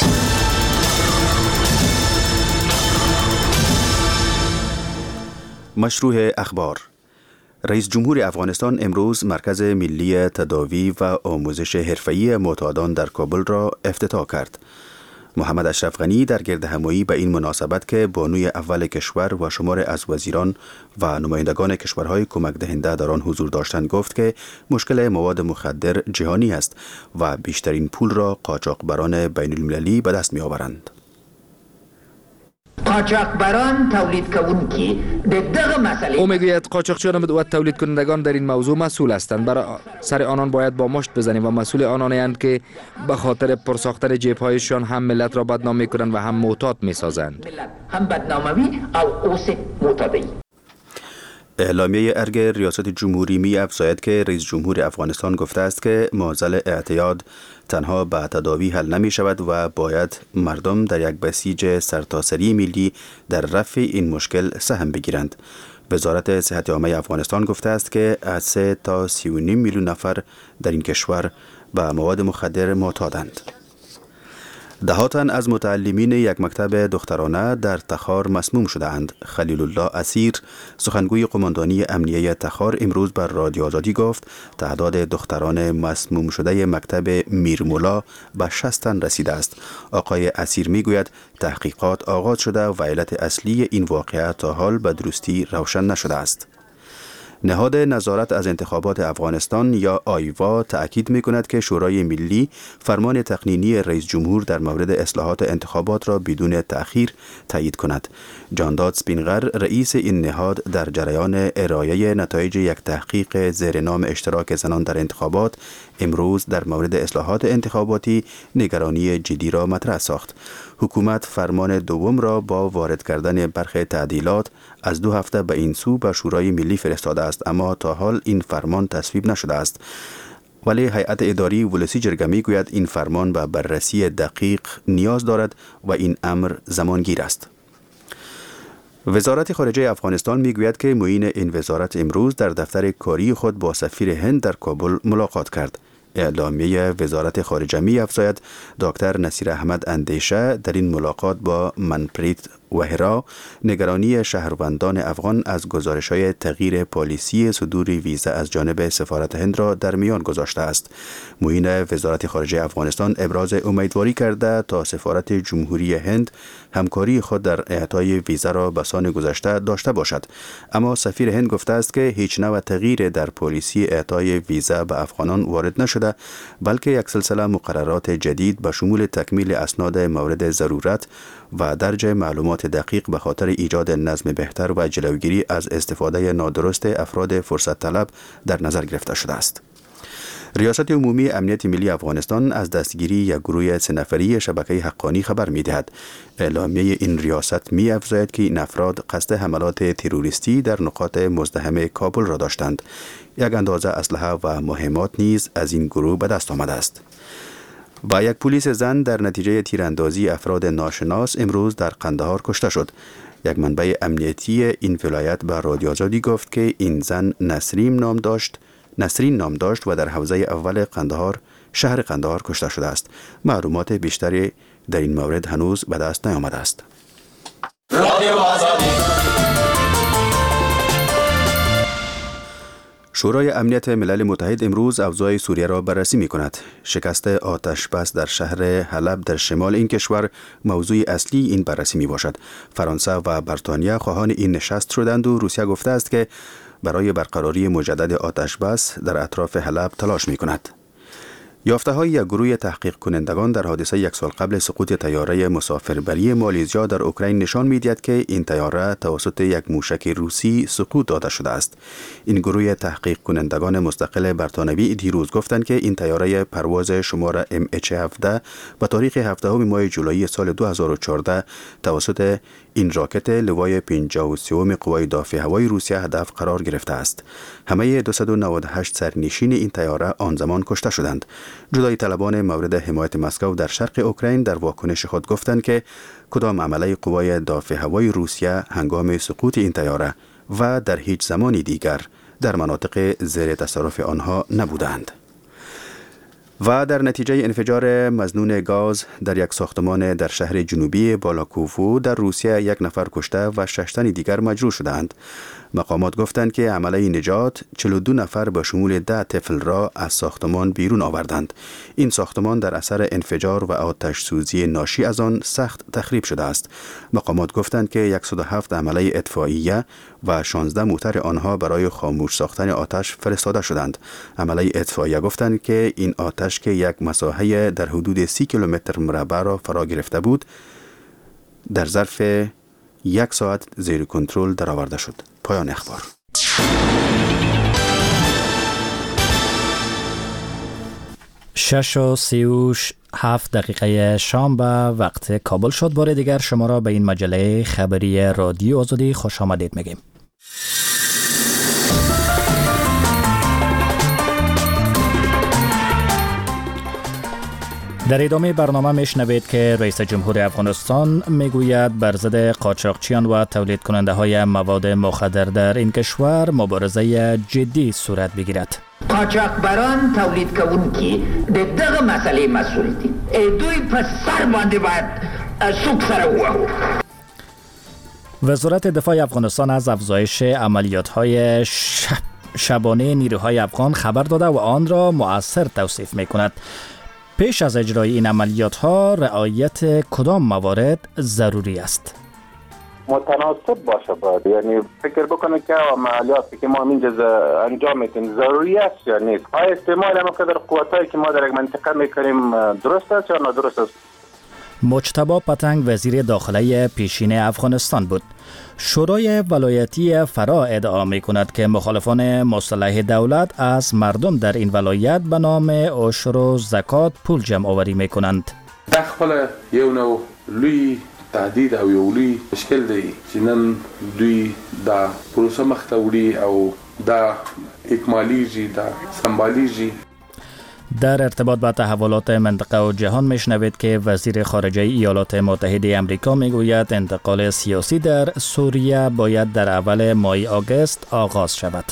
مشروع اخبار. رئیس جمهور افغانستان امروز مرکز ملی تداوی و آموزش حرفه‌ای معتادان در کابل را افتتاح کرد. محمد اشرف غنی در گردهمایی به این مناسبت که بانوی اول کشور و شمار از وزیران و نمایندگان کشورهای کمک دهنده در آن حضور داشتند گفت که مشکل مواد مخدر جهانی است و بیشترین پول را قاچاقبران بین المللی به دست می آورند. قاچاقبران تولید کننده دغه مسئله او میگوید قاچاقچیان و تولید کنندگان در این موضوع مسئول هستند. برای سر آنان باید با مشت بزنیم و مسئول آنانند که به خاطر پرساختن جیب‌هایشان هم ملت را بدنام میکنند و هم معتاد میسازند. هم بدناموی او اوس معتادی. اعلامیه ارگ ریاست جمهوری می افزاید که رئیس جمهور افغانستان گفته است که معضل اعتیاد تنها به تداوی حل نمی شود و باید مردم در یک بسیج سرتاسری ملی در رفع این مشکل سهم بگیرند. وزارت صحت عامه افغانستان گفته است که از 3 تا 3.5 میلیون نفر در این کشور به مواد مخدر معتادند. دهها تن از متعلمین یک مکتب دخترانه در تخار مسموم شده‌اند. خلیل الله اسیر، سخنگوی قماندانی امنیه تخار، امروز بر رادیو آزادی گفت تعداد دختران مسموم شده مکتب میرمولا به 60 تن رسیده است. آقای اسیر میگوید تحقیقات آغاز شده و علت اصلی این واقعه تا حال به درستی روشن نشده است. نهاد نظارت از انتخابات افغانستان یا آیوا تأکید می‌کند که شورای ملی فرمان تقنینی رئیس جمهور در مورد اصلاحات انتخابات را بدون تأخیر تایید کند. جانداد سپینغر رئیس این نهاد در جریان ارائه نتایج یک تحقیق زیر نام اشتراک زنان در انتخابات امروز در مورد اصلاحات انتخاباتی نگرانی جدی را مطرح ساخت. حکومت فرمان دوم را با وارد کردن برخی تعدیلات از 2 هفته به این سو به شورای ملی فرستاده است، اما تا حال این فرمان تصویب نشده است. ولی هیئت اداری ولسی جرگه میگوید این فرمان به بررسی دقیق نیاز دارد و این امر زمانگیر است. وزارت خارجه افغانستان میگوید که معین این وزارت امروز در دفتر کاری خود با سفیر هند در کابل ملاقات کرد. اعلامیه وزارت خارجه می افزاید دکتر نصیر احمد اندیشه در این ملاقات با منپریت وهرا نگرانی شهروندان افغان از گزارش‌های تغییر پالیسی صدور ویزا از جانب سفارت هند را در میان گذاشته است. معین وزارت خارجه افغانستان ابراز امیدواری کرده تا سفارت جمهوری هند همکاری خود در اعطای ویزا را به سان گذشته داشته باشد، اما سفیر هند گفته است که هیچ نوع تغییر در پالیسی اعطای ویزا به افغانان وارد نشده، بلکه یک سلسله مقررات جدید به شمول تکمیل اسناد مورد ضرورت و درج معلومات دقیق به خاطر ایجاد نظم بهتر و جلوگیری از استفاده نادرست افراد فرصت طلب در نظر گرفته شده است. ریاست عمومی امنیت ملی افغانستان از دستگیری یک گروه 3 نفری شبکه حقانی خبر می‌دهد. اعلامیه این ریاست می‌افزاید که این افراد قصد حملات تروریستی در نقاط مزدحم کابل را داشتند. یک اندازه اسلحه و مهمات نیز از این گروه به دست آمده است. با یک پلیس زن در نتیجه تیراندازی افراد ناشناس امروز در قندهار کشته شد. یک منبع امنیتی این ولایت به رادیو آزادی گفت که این زن نسرین نام داشت و در حوزه اول قندهار شهر قندهار کشته شده است. معلومات بیشتری در این مورد هنوز به دست نیامده است. شورای امنیت ملل متحد امروز اوضاع سوریه را بررسی می کند. شکست آتش بس در شهر حلب در شمال این کشور موضوع اصلی این بررسی می باشد. فرانسه و بریتانیا خواهان این نشست شدند و روسیه گفته است که برای برقراری مجدد آتش بس در اطراف حلب تلاش می کند. یافته‌های یک گروه تحقیق کنندگان در حادثه 1 سال قبل سقوط طیاره مسافربری مالزیا در اوکراین نشان می‌دهد که این طیاره توسط یک موشک روسی سقوط داده شده است. این گروه تحقیق کنندگان مستقل بریتانیایی دیروز گفتند که این طیاره پرواز شماره MH17 به تاریخ 17 ماه جولای سال 2014 توسط این راکت لوای 53 قوای دافع هوایی روسیه هدف قرار گرفته است. همه 298 سرنشین این طیاره آن زمان کشته شدند. جدای طلبان مورد حمایت مسکو در شرق اوکراین در واکنش خود گفتند که کدام عمله قوای دافع هوایی روسیه هنگام سقوط این طیاره و در هیچ زمانی دیگر در مناطق زیر تصرف آنها نبودند. و در نتیجه انفجار مظنون گاز در یک ساختمان در شهر جنوبی بالاکوفو در روسیه 1 نفر کشته و 6 تن دیگر مجروح شدند. مقامات گفتند که عمله نجات 42 نفر به شمول 10 طفل را از ساختمان بیرون آوردند. این ساختمان در اثر انفجار و آتش سوزی ناشی از آن سخت تخریب شده است. مقامات گفتند که 107 عمله اطفائیه و 16 موتر آنها برای خاموش ساختن آتش فرستاده شدند. عمله اطفائیه گفتند که این آتش که یک مساحت در حدود 30 کیلومتر مربع را فرا گرفته بود در ظرف 1 ساعت زیر کنترل درآورده شد. پایان اخبار. شش و 37 دقیقه شام به وقت کابل شد. بار دیگر شما را به این مجله خبری رادیو آزادی خوش آمدید میگیم. در ادامه برنامه میشنوید که رئیس جمهور افغانستان میگوید بر ضد قاچاقچیان و تولید کننده های مواد مخدر در این کشور مبارزه جدی صورت بگیرد. قاچاقبران تولید کنونکی دغه مسئله مسئول دي. دوی په سر باندې باید سوک سره ووهو. وزارت دفاع افغانستان از افزایش عملیات‌های شبانه نیروهای افغان خبر داده و آن را مؤثر توصیف می‌کند. پیش از اجرای این عملیات ها رعایت کدام موارد ضروری است؟ متناسب باشه باید، یعنی فکر بکنه که عملیاتی که ما اینجا انجام میتیم ضروری است یا نیست. آیا استعمال هم قدر قوتایی که ما در یک منطقه میکنیم درست است یا نادرست است؟ مجتبی پتنگ وزیر داخله پیشین افغانستان بود. شورای ولایتی فرا ادعا می کند که مخالفان مسلح دولت از مردم در این ولایت به نام عشر و زکات پول جمع آوری می کنند. داخل یو نو لوی تهدید او یو لوی مشکل دی چې نن دوی دا پروسه مخته وړي او دا اکمالیږي دا سمبالیږي. در ارتباط با تحولات منطقه و جهان میشنوید که وزیر خارجه ایالات متحده آمریکا میگوید انتقال سیاسی در سوریه باید در اول ماه آگوست آغاز شود.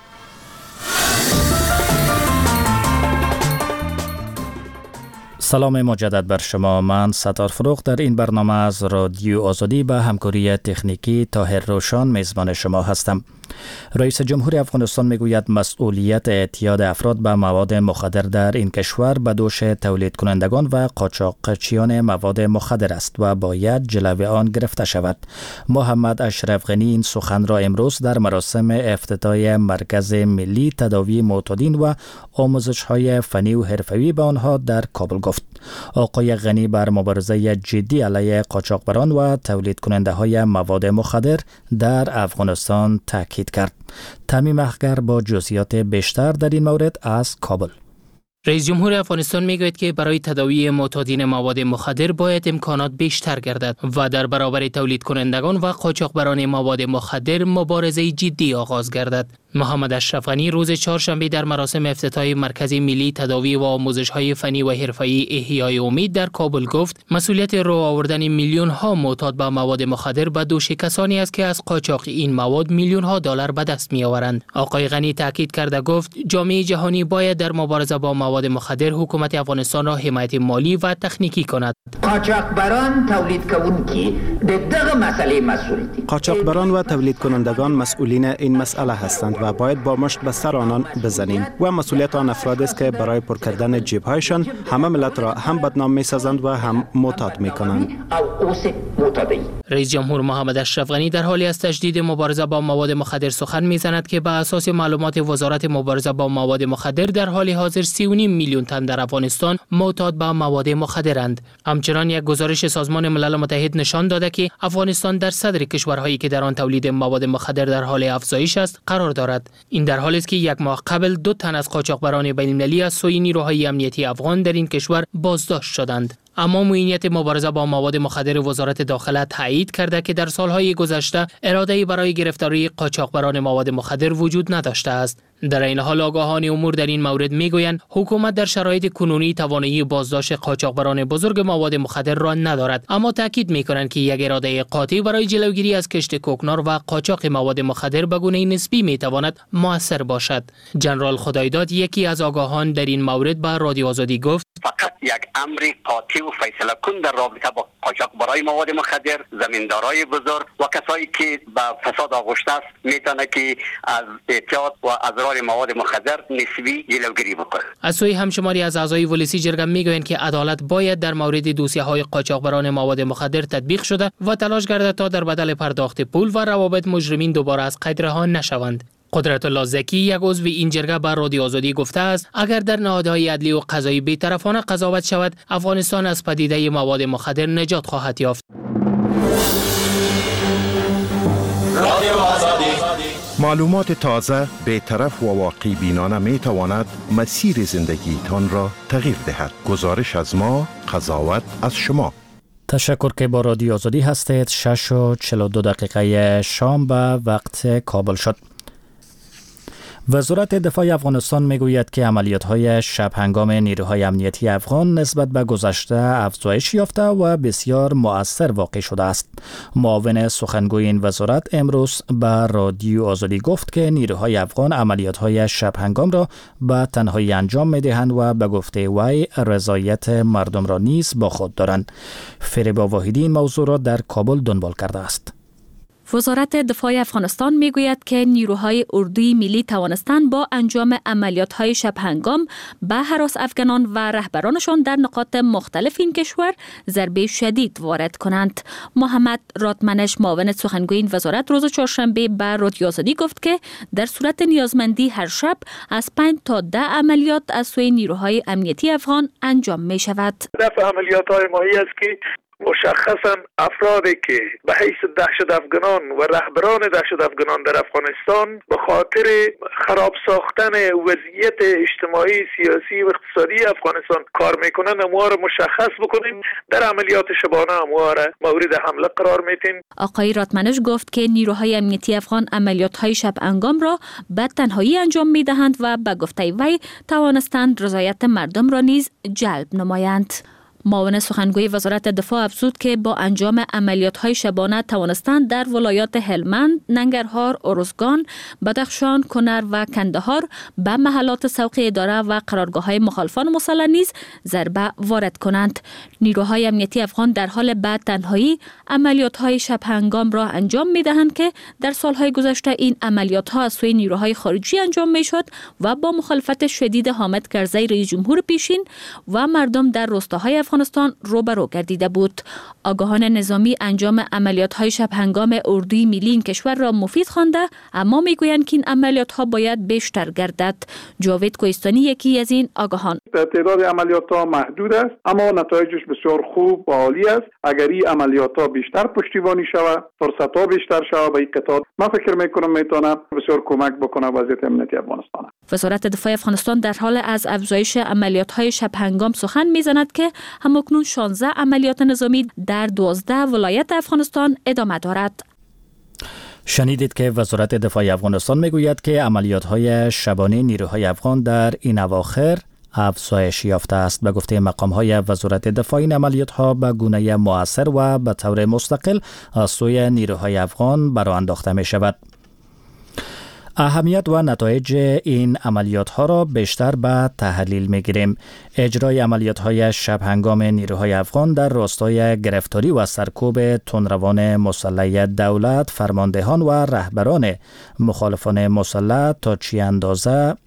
سلام مجدد بر شما. من ستار فروغ در این برنامه از رادیو آزادی به همکاری تکنیکی طاهر روشان میزبان شما هستم. رئیس جمهور افغانستان میگوید مسئولیت اعتیاد افراد به مواد مخدر در این کشور به دوش تولید کنندگان و قاچاقچیان مواد مخدر است و باید جلوی آن گرفته شود. محمد اشرف غنی این سخن را امروز در مراسم افتتاح مرکز ملی تداوی معتادین و آموزش‌های فنی و حرفه‌ای به آنها در کابل گفت. آقای غنی بر مبارزه جدی علیه قاچاقبران و تولید کننده های مواد مخدر در افغانستان تاکید کرد. تمیم اخگر با جزئیات بیشتر در این مورد از کابل. رئیس جمهور افغانستان میگوید که برای تداوی معتادین مواد مخدر باید امکانات بیشتر گردد و در برابر تولید کنندگان و قاچاقبران مواد مخدر مبارزه جدی آغاز گردد. محمد اشرف غنی روز چهارشنبه در مراسم افتتاح مرکز ملی تداوی و آموزش‌های فنی و حرفه‌ای احیای امید در کابل گفت مسئولیت رو آوردن میلیون ها معتاد به مواد مخدر به دوش کسانی است که از قاچاق این مواد میلیون ها دلار به دست می‌آورند. آقای غنی تاکید کرده گفت جامعه جهانی باید در مبارزه با مواد مخدر حکومت افغانستان را حمایت مالی و تکنیکی کند. قاچاقبران تولید کنندگی دغه مسئله مسئول دي. قاچاقبران و تولید کنندگان مسئولین این مسئله هستند و باید با مشت به سر آنان بزنیم و مسئولیت آن افراد است که برای پر کردن جیب‌هایشان همه ملت را هم بدنام می‌سازند و هم معتاد می‌کنند. رئیس جمهور محمد اشرف غنی در حالی از تجدید مبارزه با مواد مخدر سخن می‌زند که به اساس معلومات وزارت مبارزه با مواد مخدر در حال حاضر 3.5 میلیون تن در افغانستان معتاد به مواد مخدرند. همچنان یک گزارش سازمان ملل متحد نشان داده که افغانستان در صدر کشورهایی که در آن تولید مواد مخدر در حال افزایش است قرار دارد. این در حالی است که یک ماه قبل 2 تن از قاچاقبران بین‌المللی از سوی نیروهای امنیتی افغان در این کشور بازداشت شدند. اما معینیت مبارزه با مواد مخدر وزارت داخله تایید کرده که در سالهای گذشته اراده‌ای برای گرفتاری قاچاقبران مواد مخدر وجود نداشته است. در این حال آگاهان امور در این مورد میگویند حکومت در شرایط کنونی توانایی بازداشت قاچاقبران بزرگ مواد مخدر را ندارد، اما تاکید میکنند که یک اراده قاطع برای جلوگیری از کشت کوکنار و قاچاق مواد مخدر به گونه نسبی میتواند موثر باشد. جنرال خدایداد یکی از آگاهان در این مورد به رادیو آزادی گفت فقط یک امر قاطع و فیصله کن در رابطه با قاچاقبرای مواد مخدر، زمیندارای بزرگ و کسایی که به فساد آغشته است میتونه که از اعتیاد و اضرار مواد مخدر نسبی جلوگیری بکنه. از سوی همشماری از اعضای ولسی جرگه میگویند که عدالت باید در مورد دوسیه‌های قاچاقبران مواد مخدر تطبیق شده و تلاش گردد تا در بدل پرداخت پول و روابط مجرمین دوباره از قید رها نشوند. قدرت الله زکی یک عضو این جرگه بر رادیو آزادی گفته است اگر در نهادهای عدلی و قضایی بی‌طرفانه قضاوت شود افغانستان از پدیده مواد مخدر نجات خواهد یافت. معلومات تازه، بی‌طرف و واقعی بینانه می تواند مسیر زندگی تان را تغییر دهد. گزارش از ما، قضاوت از شما. تشکر که با رادیو آزادی هستید. 6:42 شام به وقت کابل شد. وزارت دفاع افغانستان میگوید که عملیات‌های شب هنگام نیروهای امنیتی افغان نسبت به گذشته افزایش یافته و بسیار مؤثر واقع شده است. معاون سخنگوی این وزارت امروز به رادیو آزادی گفت که نیروهای افغان عملیات‌های شب هنگام را به تنهایی انجام می‌دهند و به گفته وی رضایت مردم را نیز با خود دارند. فریبا واحدی این موضوع را در کابل دنبال کرده است. وزارت دفاع افغانستان میگوید که نیروهای اردوی ملی توانستند با انجام عملیات‌های شب هنگام به هراس افغانان و رهبرانشان در نقاط مختلف این کشور ضربه شدید وارد کنند. محمد راتمنش معاون سخنگوی این وزارت روز چهارشنبه به رادیو آزادی گفت که در صورت نیازمندی هر شب از 5 تا 10 عملیات از سوی نیروهای امنیتی افغان انجام می شود. هدف عملیات‌های ماهی است که مشخصا افرادی که به حیث دهشت افغانان و رهبران دهشت افغانان در افغانستان به خاطر خراب ساختن وضعیت اجتماعی، سیاسی و اقتصادی افغانستان کار میکنن، اموها را مشخص بکنیم. در عملیات شبانه اموها را مورد حمله قرار میدیم. آقای راتمنش گفت که نیروهای امنیتی افغان عملیات‌های شب هنگام را به تنهایی انجام میدهند و به گفته وی توانستند رضایت مردم را نیز جلب نمایند. معاون سخنگوی وزارت دفاع افزود که با انجام عملیات‌های شبانه توانستند در ولایات هلمند، ننگرهار، ارزگان، بدخشان، کنر و کندهار به محلات سوق اداره و قرارگاه‌های مخالفان مسلح نیز ضربه وارد کنند. نیروهای امنیتی افغان در حال به تنهایی عملیات‌های شب هنگام را انجام می‌دهند که در سال‌های گذشته این عملیات‌ها از سوی نیروهای خارجی انجام می‌شد و با مخالفت شدید حامد کرزی رئیس جمهور پیشین و مردم در روستاهای افغانستان روبرو گردیده بود. آگاهان نظامی انجام عملیات‌های شب هنگام اردوی ملی این کشور را مفید خوانده، اما میگویند که این عملیات‌ها باید بیشتر گردد. جاوید کوهستانی یکی از این آگاهان. تعداد عملیات‌ها محدود است، اما نتایجش بسیار خوب و عالی است. اگر این عملیات‌ها بیشتر پشتیبانی شود، فرصت‌ها بیشتر شود به این قطاع، من فکر می‌کنم میتونه بسیار کمک بکنه وضعیت امنیتی افغانستان. وزارت دفاع افغانستان در حال از افزایش عملیات‌های شب هنگام سخن می‌زند که همکنون 16 عملیات نظامی در 12 ولایت افغانستان ادامه دارد. شنیدید که وزارت دفاع افغانستان میگوید که عملیات‌های شبانه نیروهای افغان در این اواخر افزایش یافته است. به گفته مقام‌های وزارت دفاع این عملیات‌ها به گونه مؤثر و به طور مستقل از سوی نیروهای افغان برآ انداخته می‌شود. اهمیت و نتایج این عملیات ها را بیشتر به تحلیل می گیریم. اجرای عملیات های شب هنگام نیروهای افغان در راستای گرفتاری و سرکوب تندروان مسلح دولت، فرماندهان و رهبران مخالفان مسلح تا چه اندازه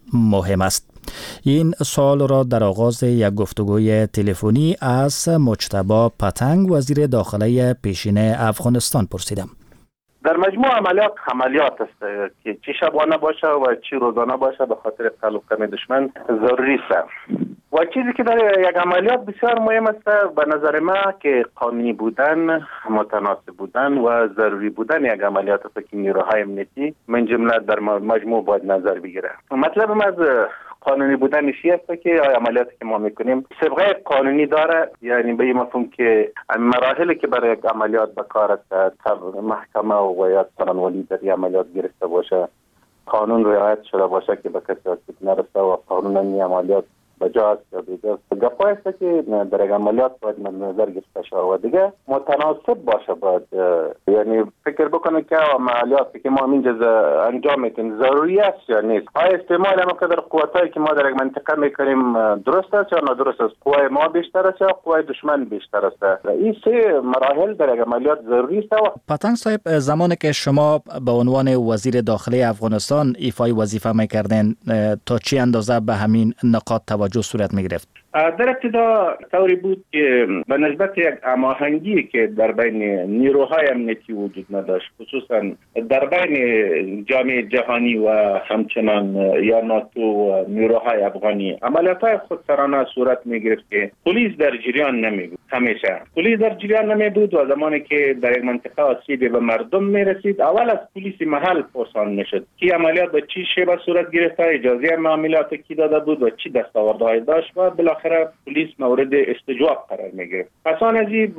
مهم است. این سوال را در آغاز یک گفتگوی تلفنی از مجتبی پتنگ وزیر داخله پیشین افغانستان پرسیدم. در مجموع عملیات است که چی شبانه باشه و چی روزانه باشه به خاطر قلب کمی دشمن ضروری است. و چیزی که در یک عملیات بسیار مهم است به نظر ما که قانونی بودن، متناسب بودن و ضروری بودن یک عملیات است که نیروهای امنیتی من جمله در مجموع باید نظر بگیره. مطلب ما از قانونی بودن چی است که عملیاتی که ما میکنیم سابقه قانونی داره، یعنی به این مفهوم که مراحلی که برای یک عملیات به کار است محکمه و یا ثانوی در این عملیات گرفته باشه، قانون رعایت شده باشه که به کسی آسیب نرسه و قانون این عملیات بجا است یا بیجا است. گپا است که در یک عملیات باید نظر گرفته شود و دیگه متناسب باشه. باید یعنی فکر بکنه که عملیاتی که ما اینجا انجام میتیم ضروری است یا نیست. آیا استعمال ما قدر قوتایی که ما در یک منطقه میکنیم درست است یا نادرست است؟ قوای ما بیشتر است یا قوای دشمن بیشتر است؟ این سه مراحل در یک عملیات ضروری است. پتنگ صاحب، زمانی که شما به عنوان وزیر داخله افغانستان ایفای وظیفه میکردین تا چه اندازه به همین نقاط توجه صورت میگرفت؟ در ابتدا طوری بود که به نسبت یک هماهنگی که در بین نیروهای امنیتی وجود نداشت، خصوصا در بین جامعه جهانی و همچنان یا ناتو و نیروهای افغانی، عملیات‌های خودسرانه صورت میگرفت که پلیس در جریان نمیبود. همیشه پلیس در جریان نمیبود و زمانی که در یک منطقه آسیب به مردم میرسید اول از پلیس محل پرسان میشد که عملیات به چی شیوه صورت گرفته، اجازه عملیات کی داده بود و چی دستاوردهایی داشت و بالاخره پلیس مورد استجواب قرار میگرفت. پس آن از این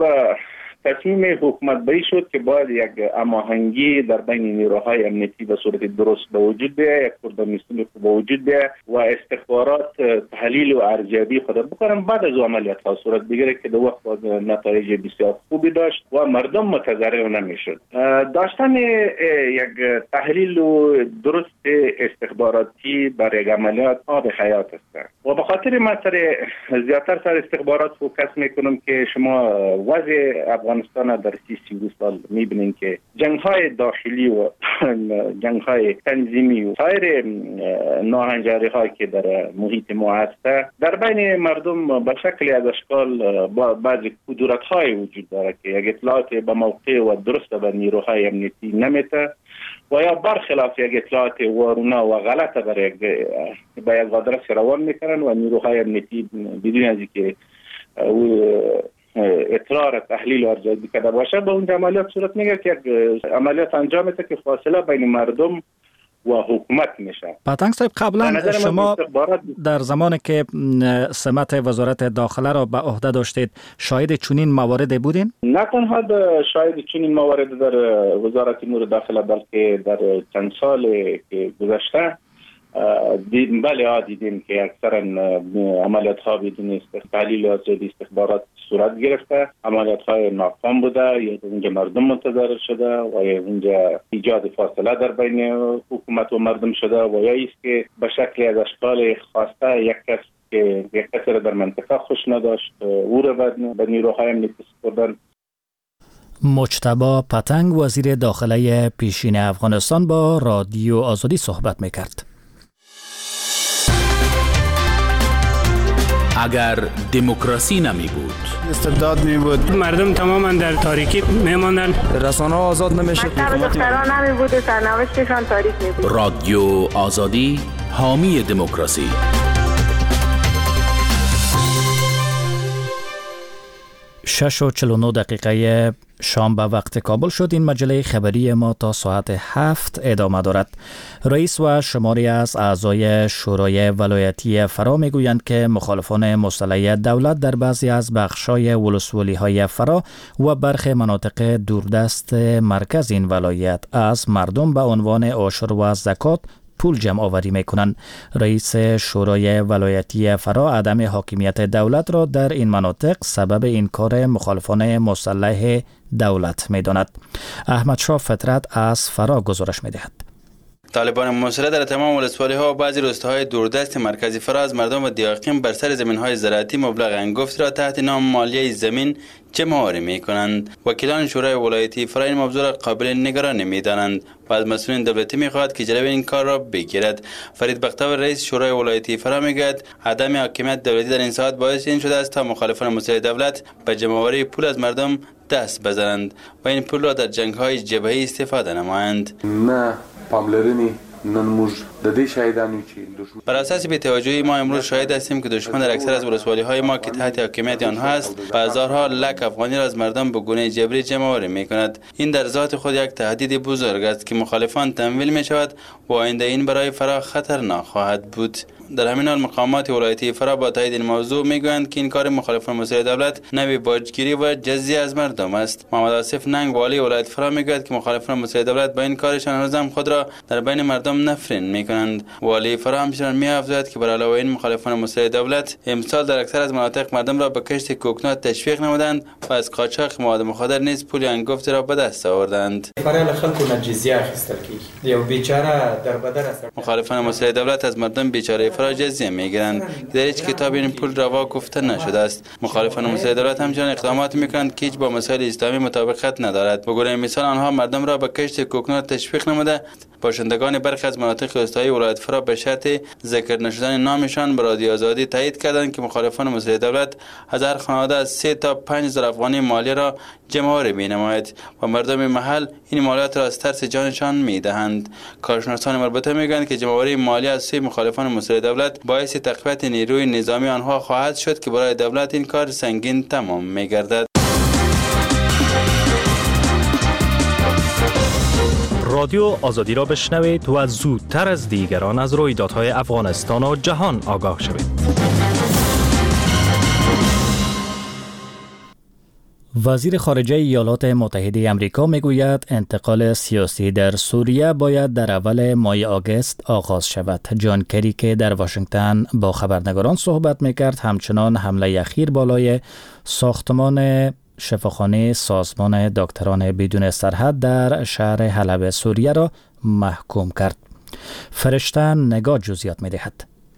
تصمیم حکومت بری شد که باید یک هماهنگی در بین نیروهای امنیتی به صورت درست به وجود بیاید، یک کوردینیسم به وجود بیاید و استخبارات تحلیل و ارزیابی خود بکنن، بعد از عملیات ها صورت بگیره که در وقت نتایج بسیار خوبی داشت و مردم متضرر نمیشد. داشتن یک تحلیل و درست استخباراتی برای یک عملیات آب حیات است و به خاطر زیادتر سر استخبارات فوکس میکنم که شما وضع افغانستان در 30 سال می‌بینیم که جنگ‌های داخلی و جنگ‌های تنظیمی و سایر ناهنجاری‌هایی که در محیط ما هست در بین مردم به شکلی از اشکال بعضی کدورت‌های وجود داره که یک اطلاعات به موقع و درست به نیروهای امنیتی نمیده و یا برخلاف یک اطلاعات وارونه و غلط به یک آدرس روان میکنن و نیروهای امنیتی بدون از اینکه اطلاع تحلیل ارزیابی کرده باشه به اون عملیات صورت میگیره که یک عملیات انجام میده که فاصله بین مردم و حکومت میشه. پتنگ صاحب قبلا شما در زمانی که سمت وزارت داخله را به عهده داشتید شاهد چنین مواردی بودین؟ نه تنها شاهد چنین موارد در وزارت امور داخله بلکه در چند سال که گذشته دیدیم که اکثرا عملیات ها بدون تحلیل ارزیابی استخبارات صورت گرفته، عملیات های ناکام بوده یا اونجا مردم متضرر شده و یا اونجا ایجاد فاصله در بین حکومت و مردم شده و یا است که به شکل از اشکال خواسته یک کس را در منطقه خوش نداشت او را به نیروهای امنیتی سپردن. مجتبی پتنگ وزیر داخله پیشین افغانستان با رادیو آزادی صحبت میکرد. اگر دموکراسی نمی بود، استبداد می بود، مردم تماما در تاریکی می ماندن، رسانه ها آزاد نمی شد، دختران نمی بود و سرنوشتشان تاریک می بود. رادیو آزادی حامی دموکراسی. 6:49 شام به وقت کابل شد. این مجله خبری ما تا ساعت 7 ادامه دارد. رئیس و شماری از اعضای شورای ولایتی فرا میگویند که مخالفان مسلح دولت در بعضی از بخشای ولسوالی‌های فرا و برخی مناطق دوردست مرکز این ولایت از مردم به عنوان عشر و زکات پول جمع آوری میکنند. رئیس شورای ولایتی فرا عدم حاکمیت دولت را در این مناطق سبب این کار مخالفان مسلح دولت میداند. احمد شاه فطرت از فرا گزارش میدهد. طالبان مسلح در تمام ولسوالی‌ها و بعضی روستاهای دوردست مرکزی فرا از مردم و دیاقیم بر سر زمین‌های زراعتی مبلغ انگفت را تحت نام مالیه زمین جمع‌آوری می‌کنند. وکیلان شورای ولایتی فرا این موضوع را قابل نگرانی می‌دانند و از مسئولین دولتی می‌خواهد که جلوی این کار را بگیرد. فرید بختیار رئیس شورای ولایتی فرا می‌گوید عدم حاکمیت دولتی در این ساعت باعث این شده است تا مخالفان مسلح دولت به جمع‌آوری پول از مردم دست بزنند و این پول را در جنگ‌های جبهه‌ای استفاده نمایند. نه پاملرنی نن د دې شاهدانو چې بر اساس بی‌توجهی ما امروز شاهد هستیم که دشمن در اکثر از ولسوالی‌های ما که تحت حاکمیت آنها است به هزارها لک افغانی را از مردم به گونه جبری جمع‌آوری می‌کند. این در ذات خود یک تهدید بزرگ است که مخالفان تمویل می‌شود و آینده این برای فرا خطرناک خواهد بود. در همین حال مقامات ولایتی فرا با تایید این موضوع میگویند که این کار مخالفان مسلح دولت نوع باجگیری و جزیه از مردم است. محمد آصف ننگ والی ولایت فرا میگوید که مخالفان مسلح دولت با این کارشان هنوز هم خود را در بین مردم نفرین میکنند. والی فرا همچنین میافزاید که بر علاوه این مخالفان مسلح دولت امسال در اکثر از مناطق مردم را به کشت کوکنات تشویق نمودند و از قاچاق مواد مخدر نیز پول انگفت را به دست آوردند. برای خلکو جزیه اخیستل کی یو بیچاره در بدر است. مخالفان مسلح دولت از مردم بیچاره فرا جزیه میگیرند که در هیچ کتاب این پول روا گفته نشده است. مخالفان مسلح دولت همچنین اقدامات میکنند که هیچ با مسائل اسلامی مطابقت ندارد. به گونه مثال آنها مردم را به کشت کوکنات تشویق نموده باشندگان برخی از مناطق روستایی ولایت فرا به شرط ذکر نشدن نامشان به رادیو آزادی تایید کردند که مخالفان مسلح دولت از هر خانواده از 3 تا 5000 افغانی مالیه را جمع‌آوری می‌نماید و مردم محل این مالیات را از ترس جانشان می‌دهند. کارشناسان مربوطه می‌گویند که جمع‌آوری مالیه از سوی مخالفان مسلح دولت باعث تقویت نیروی نظامی آنها خواهد شد که برای دولت این کار سنگین تمام می‌گردد. رادیو آزادی را بشنوید و زودتر از دیگران از رویدادهای افغانستان و جهان آگاه شوید. وزیر خارجه ایالات متحده آمریکا میگوید انتقال سیاسی در سوریه باید در اول ماه آگوست آغاز شود. جان کری که در واشنگتن با خبرنگاران صحبت میکرد همچنان حمله اخیر بالای ساختمان شفاخانه سازمان دکتران بدون سرحد در شهر حلب سوریه را محکوم کرد. فرشته نگاه جزئیات می‌دهد.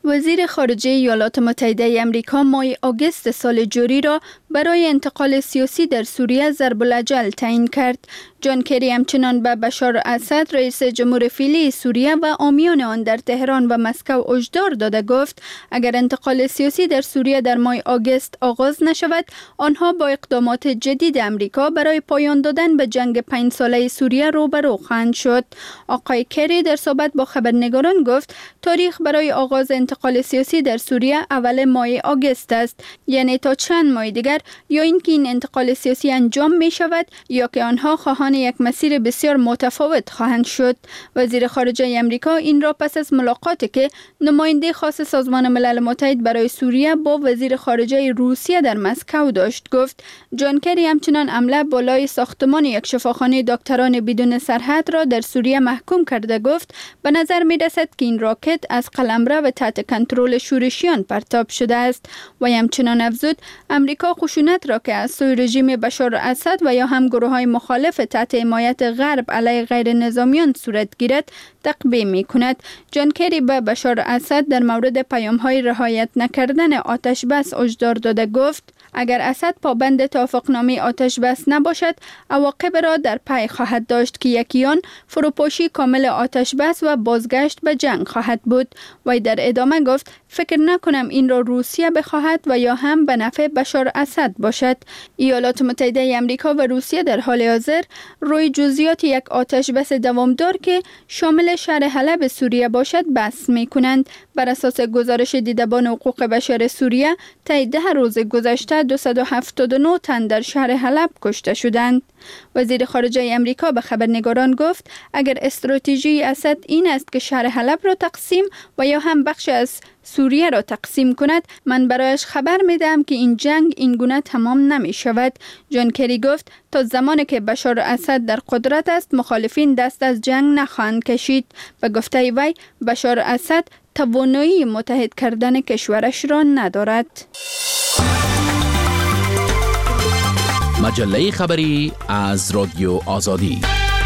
وزیر خارجه ایالات متحده آمریکا ماه آگوست سال جاری را برای انتقال سیاسی در سوریه ضرب الاجل تعیین کرد. جان کری همچنان به بشار اسد رئیس جمهور فعلی سوریه و عامیان آن در تهران و مسکو هشدار داده گفت اگر انتقال سیاسی در سوریه در ماه آگوست آغاز نشود، آنها با اقدامات جدید آمریکا برای پایان دادن به جنگ 5 ساله سوریه روبرو خواهند شد. آقای کری در صحبت با خبرنگاران گفت تاریخ برای آغاز انتقال سیاسی در سوریه اول ماه آگوست است، یعنی تا چند ماه دیگر یا اینکه این انتقال سیاسی انجام می شود یا که آنها خواهان یک مسیر بسیار متفاوت خواهند شد. وزیر خارجه آمریکا این را پس از ملاقاتی که نماینده خاص سازمان ملل متحد برای سوریه با وزیر خارجه روسیه در مسکو داشت گفت. جان کری همچنان حمله بالای ساختمان یک شفاخانه دکتران بدون سرحد را در سوریه محکوم کرده گفت به نظر می رسد که این راکت از قلمرو و تحت کنترل شورشیان پرتاب شده است و همچنان افزود امریکا خشونت را که از سوی رژیم بشار اسد و یا هم گروه‌های مخالف تحت حمایت غرب علیه غیر نظامیان صورت گیرد تقبیح می کند. جان کری به بشار اسد در مورد پیام‌های رعایت نکردن آتش بس هشدار داده گفت اگر اسد پابند توافقنامه آتش بس نباشد، عواقب را در پی خواهد داشت که یکی آن فروپاشی کامل آتش بس و بازگشت به جنگ خواهد بود. و در ادامه گفت فکر نکنم این را روسیه بخواهد و یا هم به نفع بشار اسد باشد. ایالات متحده آمریکا و روسیه در حال حاضر روی جزئیات یک آتش بس دوامدار که شامل شهر حلب سوریه باشد بحث می کنند. بر اساس گزارش دیدبان حقوق بشر سوریه طی 10 روز گذشته 279 تن در شهر حلب کشته شدند. وزیر خارجه آمریکا به خبرنگاران گفت اگر استراتژی اسد این است که شهر حلب را تقسیم و یا هم بخش از سوریه را تقسیم کند، من برایش خبر میدم که این جنگ این گونه تمام نمی شود. جان کری گفت تا زمانی که بشار اسد در قدرت است مخالفین دست از جنگ نخواهند کشید. به گفته وی بشار اسد توانایی متحد کردن کشورش را ندارد. مجله خبری از رادیو آزادی.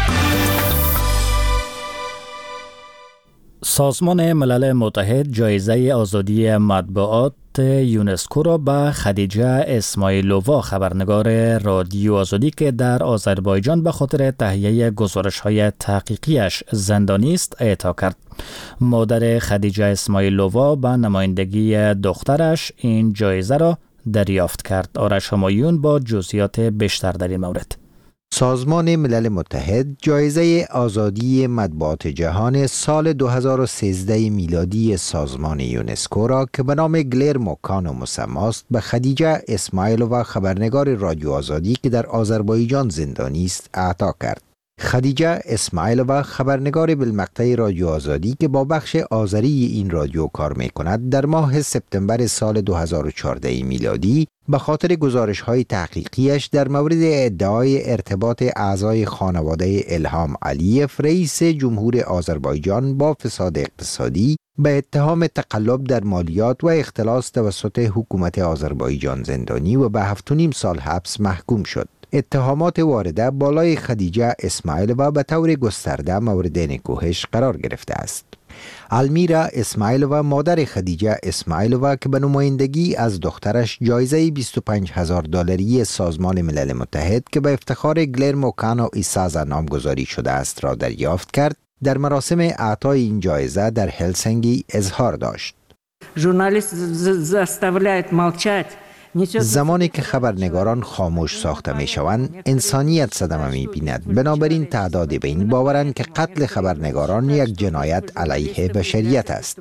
سازمان ملل متحد جایزه آزادی مطبوعات یونسکو را به خدیجه اسماعیلووا خبرنگار رادیو آزادی که در آذربایجان به خاطر تهیه گزارش‌های تحقیقیش زندانی است اعطا کرد. مادر خدیجه اسماعیلووا به نمایندگی دخترش این جایزه را دریافت کرد. آرش همایون با جزئیات بیشتر در این مورد. سازمان ملل متحد جایزه آزادی مطبوعات جهان سال 2013 میلادی سازمان یونسکو را که به نام گلرمو کانو مسمی است به خدیجه اسماعیلووا خبرنگار رادیو آزادی که در آذربایجان زندانی است اعطا کرد. خدیجه اسماعیلووا خبرنگار بالمقطع رادیو آزادی که با بخش آذری این رادیو کار می کند در ماه سپتامبر سال 2014 میلادی به خاطر گزارش‌های تحقیقیش در مورد ادعای ارتباط اعضای خانواده الهام علیف رئیس جمهور آذربایجان با فساد اقتصادی به اتهام تقلب در مالیات و اختلاس توسط حکومت آذربایجان زندانی و به 7.5 سال حبس محکوم شد. اتهامات وارده بالای خدیجه اسماعیلووا به طور گسترده مورد نکوهش قرار گرفته است. المیرا اسماعیلووا مادر خدیجه اسماعیلووا که به نمایندگی از دخترش جایزه $25,000 سازمان ملل متحد که به افتخار گلرمو کانو ایسازا نامگذاری شده است را دریافت کرد، در مراسم اعطای این جایزه در هلسینکی اظهار داشت. ژورنالیست заставляет молчать. زمانی که خبرنگاران خاموش ساخته می شوند، انسانیت صدمه می بیند. بنابراین تعدادی به این باورند که قتل خبرنگاران یک جنایت علیه بشریت است.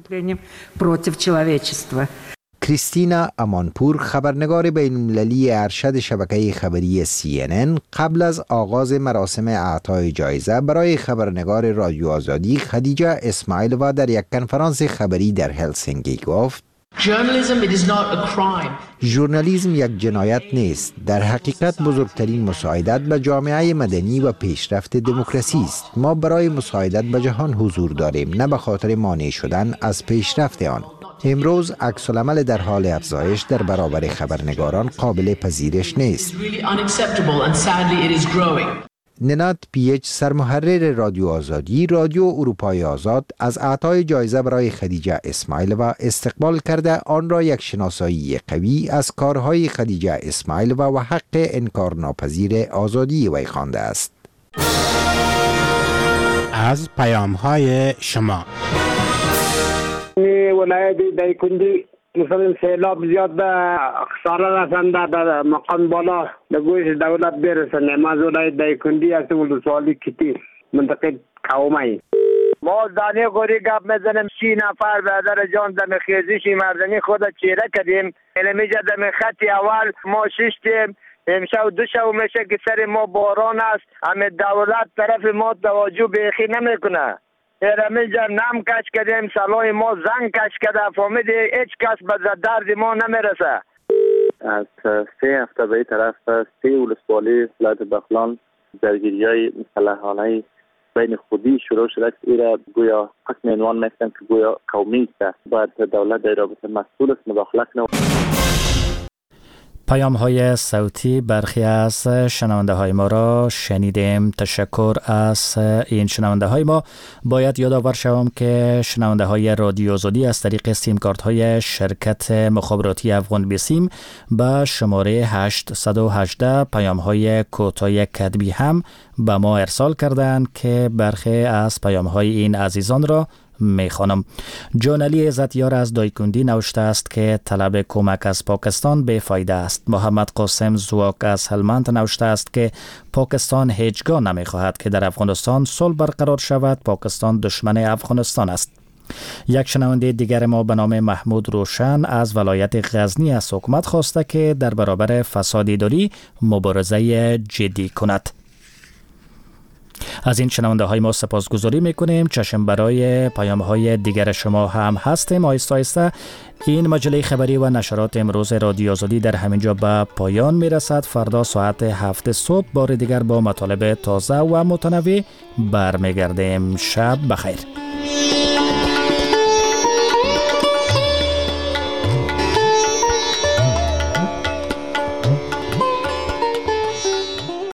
کریستینا امانپور خبرنگار بین‌المللی ارشد شبکه خبری CNN قبل از آغاز مراسم اعطای جایزه برای خبرنگار رادیو آزادی خدیجه اسماعیلووا در یک کنفرانس خبری در هلسینکی گفت: ژورنالیسم یک جنایت نیست. در حقیقت بزرگترین مساعدت به جامعه مدنی و پیشرفت دموکراسی است. ما برای مساعدت به جهان حضور داریم، نه به خاطر مانع شدن از پیشرفت آن. امروز عکس‌العمل در حال افزایش در برابر خبرنگاران قابل پذیرش نیست. ننات پیچ سرمحرر رادیو آزادی رادیو اروپای آزاد از اعطای جایزه برای خدیجه اسماعیل و استقبال کرده آن را یک شناسایی قوی از کارهای خدیجه اسماعیل و حق انکارناپذیر آزادی وی خوانده است. از پیام‌های شما ولایت دایکندی مثلا سیلاب زیاد به خساره رسنده در مقام بالا به گوش دولت برسنه. ما ولایت دایکندی هستیم ولسوالی کتی منطقه کومی. ما دانه گوری گپ میزنیم 30 نفر برادر جان دم خیزشی مردمی خود چیره کردیم. اینمیجا دم خط اول ما ششتیم. امشب دو شب میشه که سر ما باران است. همه دولت طرف ما توجه بیخی نمیکنه. اینمیجا نم کش کردیم سلای ما زنگ کش کرده فهمیدی هیچ کس به درد ما نمیرسه. از 3 هفته به طرف 3 ولسوالی ولایت بغلان درگیری‌های مسلحانه بین خودی شروع شده است. ایرا گویا حکم عنوان میکنن که گویا قومی است. باید دولت در رابطه مسئول است مداخله کنه. پیام های صوتی برخی از شنونده های ما را شنیدیم. تشکر از این شنونده های ما. باید یادآور شوم که شنونده های رادیو آزادی از طریق سیم کارت های شرکت مخابراتی افغان بیسیم به شماره 818 پیام های کوتاه کتبی هم به ما ارسال کردند که برخی از پیام های این عزیزان را میخوانم. جان علی عزتیار از دایکندی نوشته است که طلب کمک از پاکستان بیفایده است. محمد قاسم زواک از هلمند نوشته است که پاکستان هیچگاه نمیخواهد که در افغانستان صلح برقرار شود. پاکستان دشمن افغانستان است. یک شنونده دیگر ما به نام محمود روشن از ولایت غزنی از حکومت خواسته که در برابر فساد اداری مبارزه جدی کند. از این شنونده های ما سپاسگزاری میکنیم. چشم برای پیام های دیگر شما هم هستیم. آهسته آهسته این مجله خبری و نشرات امروز رادیو آزادی در همینجا به پایان میرسد. فردا ساعت 7 صبح بار دیگر با مطالب تازه و متنوع برمیگردیم. شب بخیر.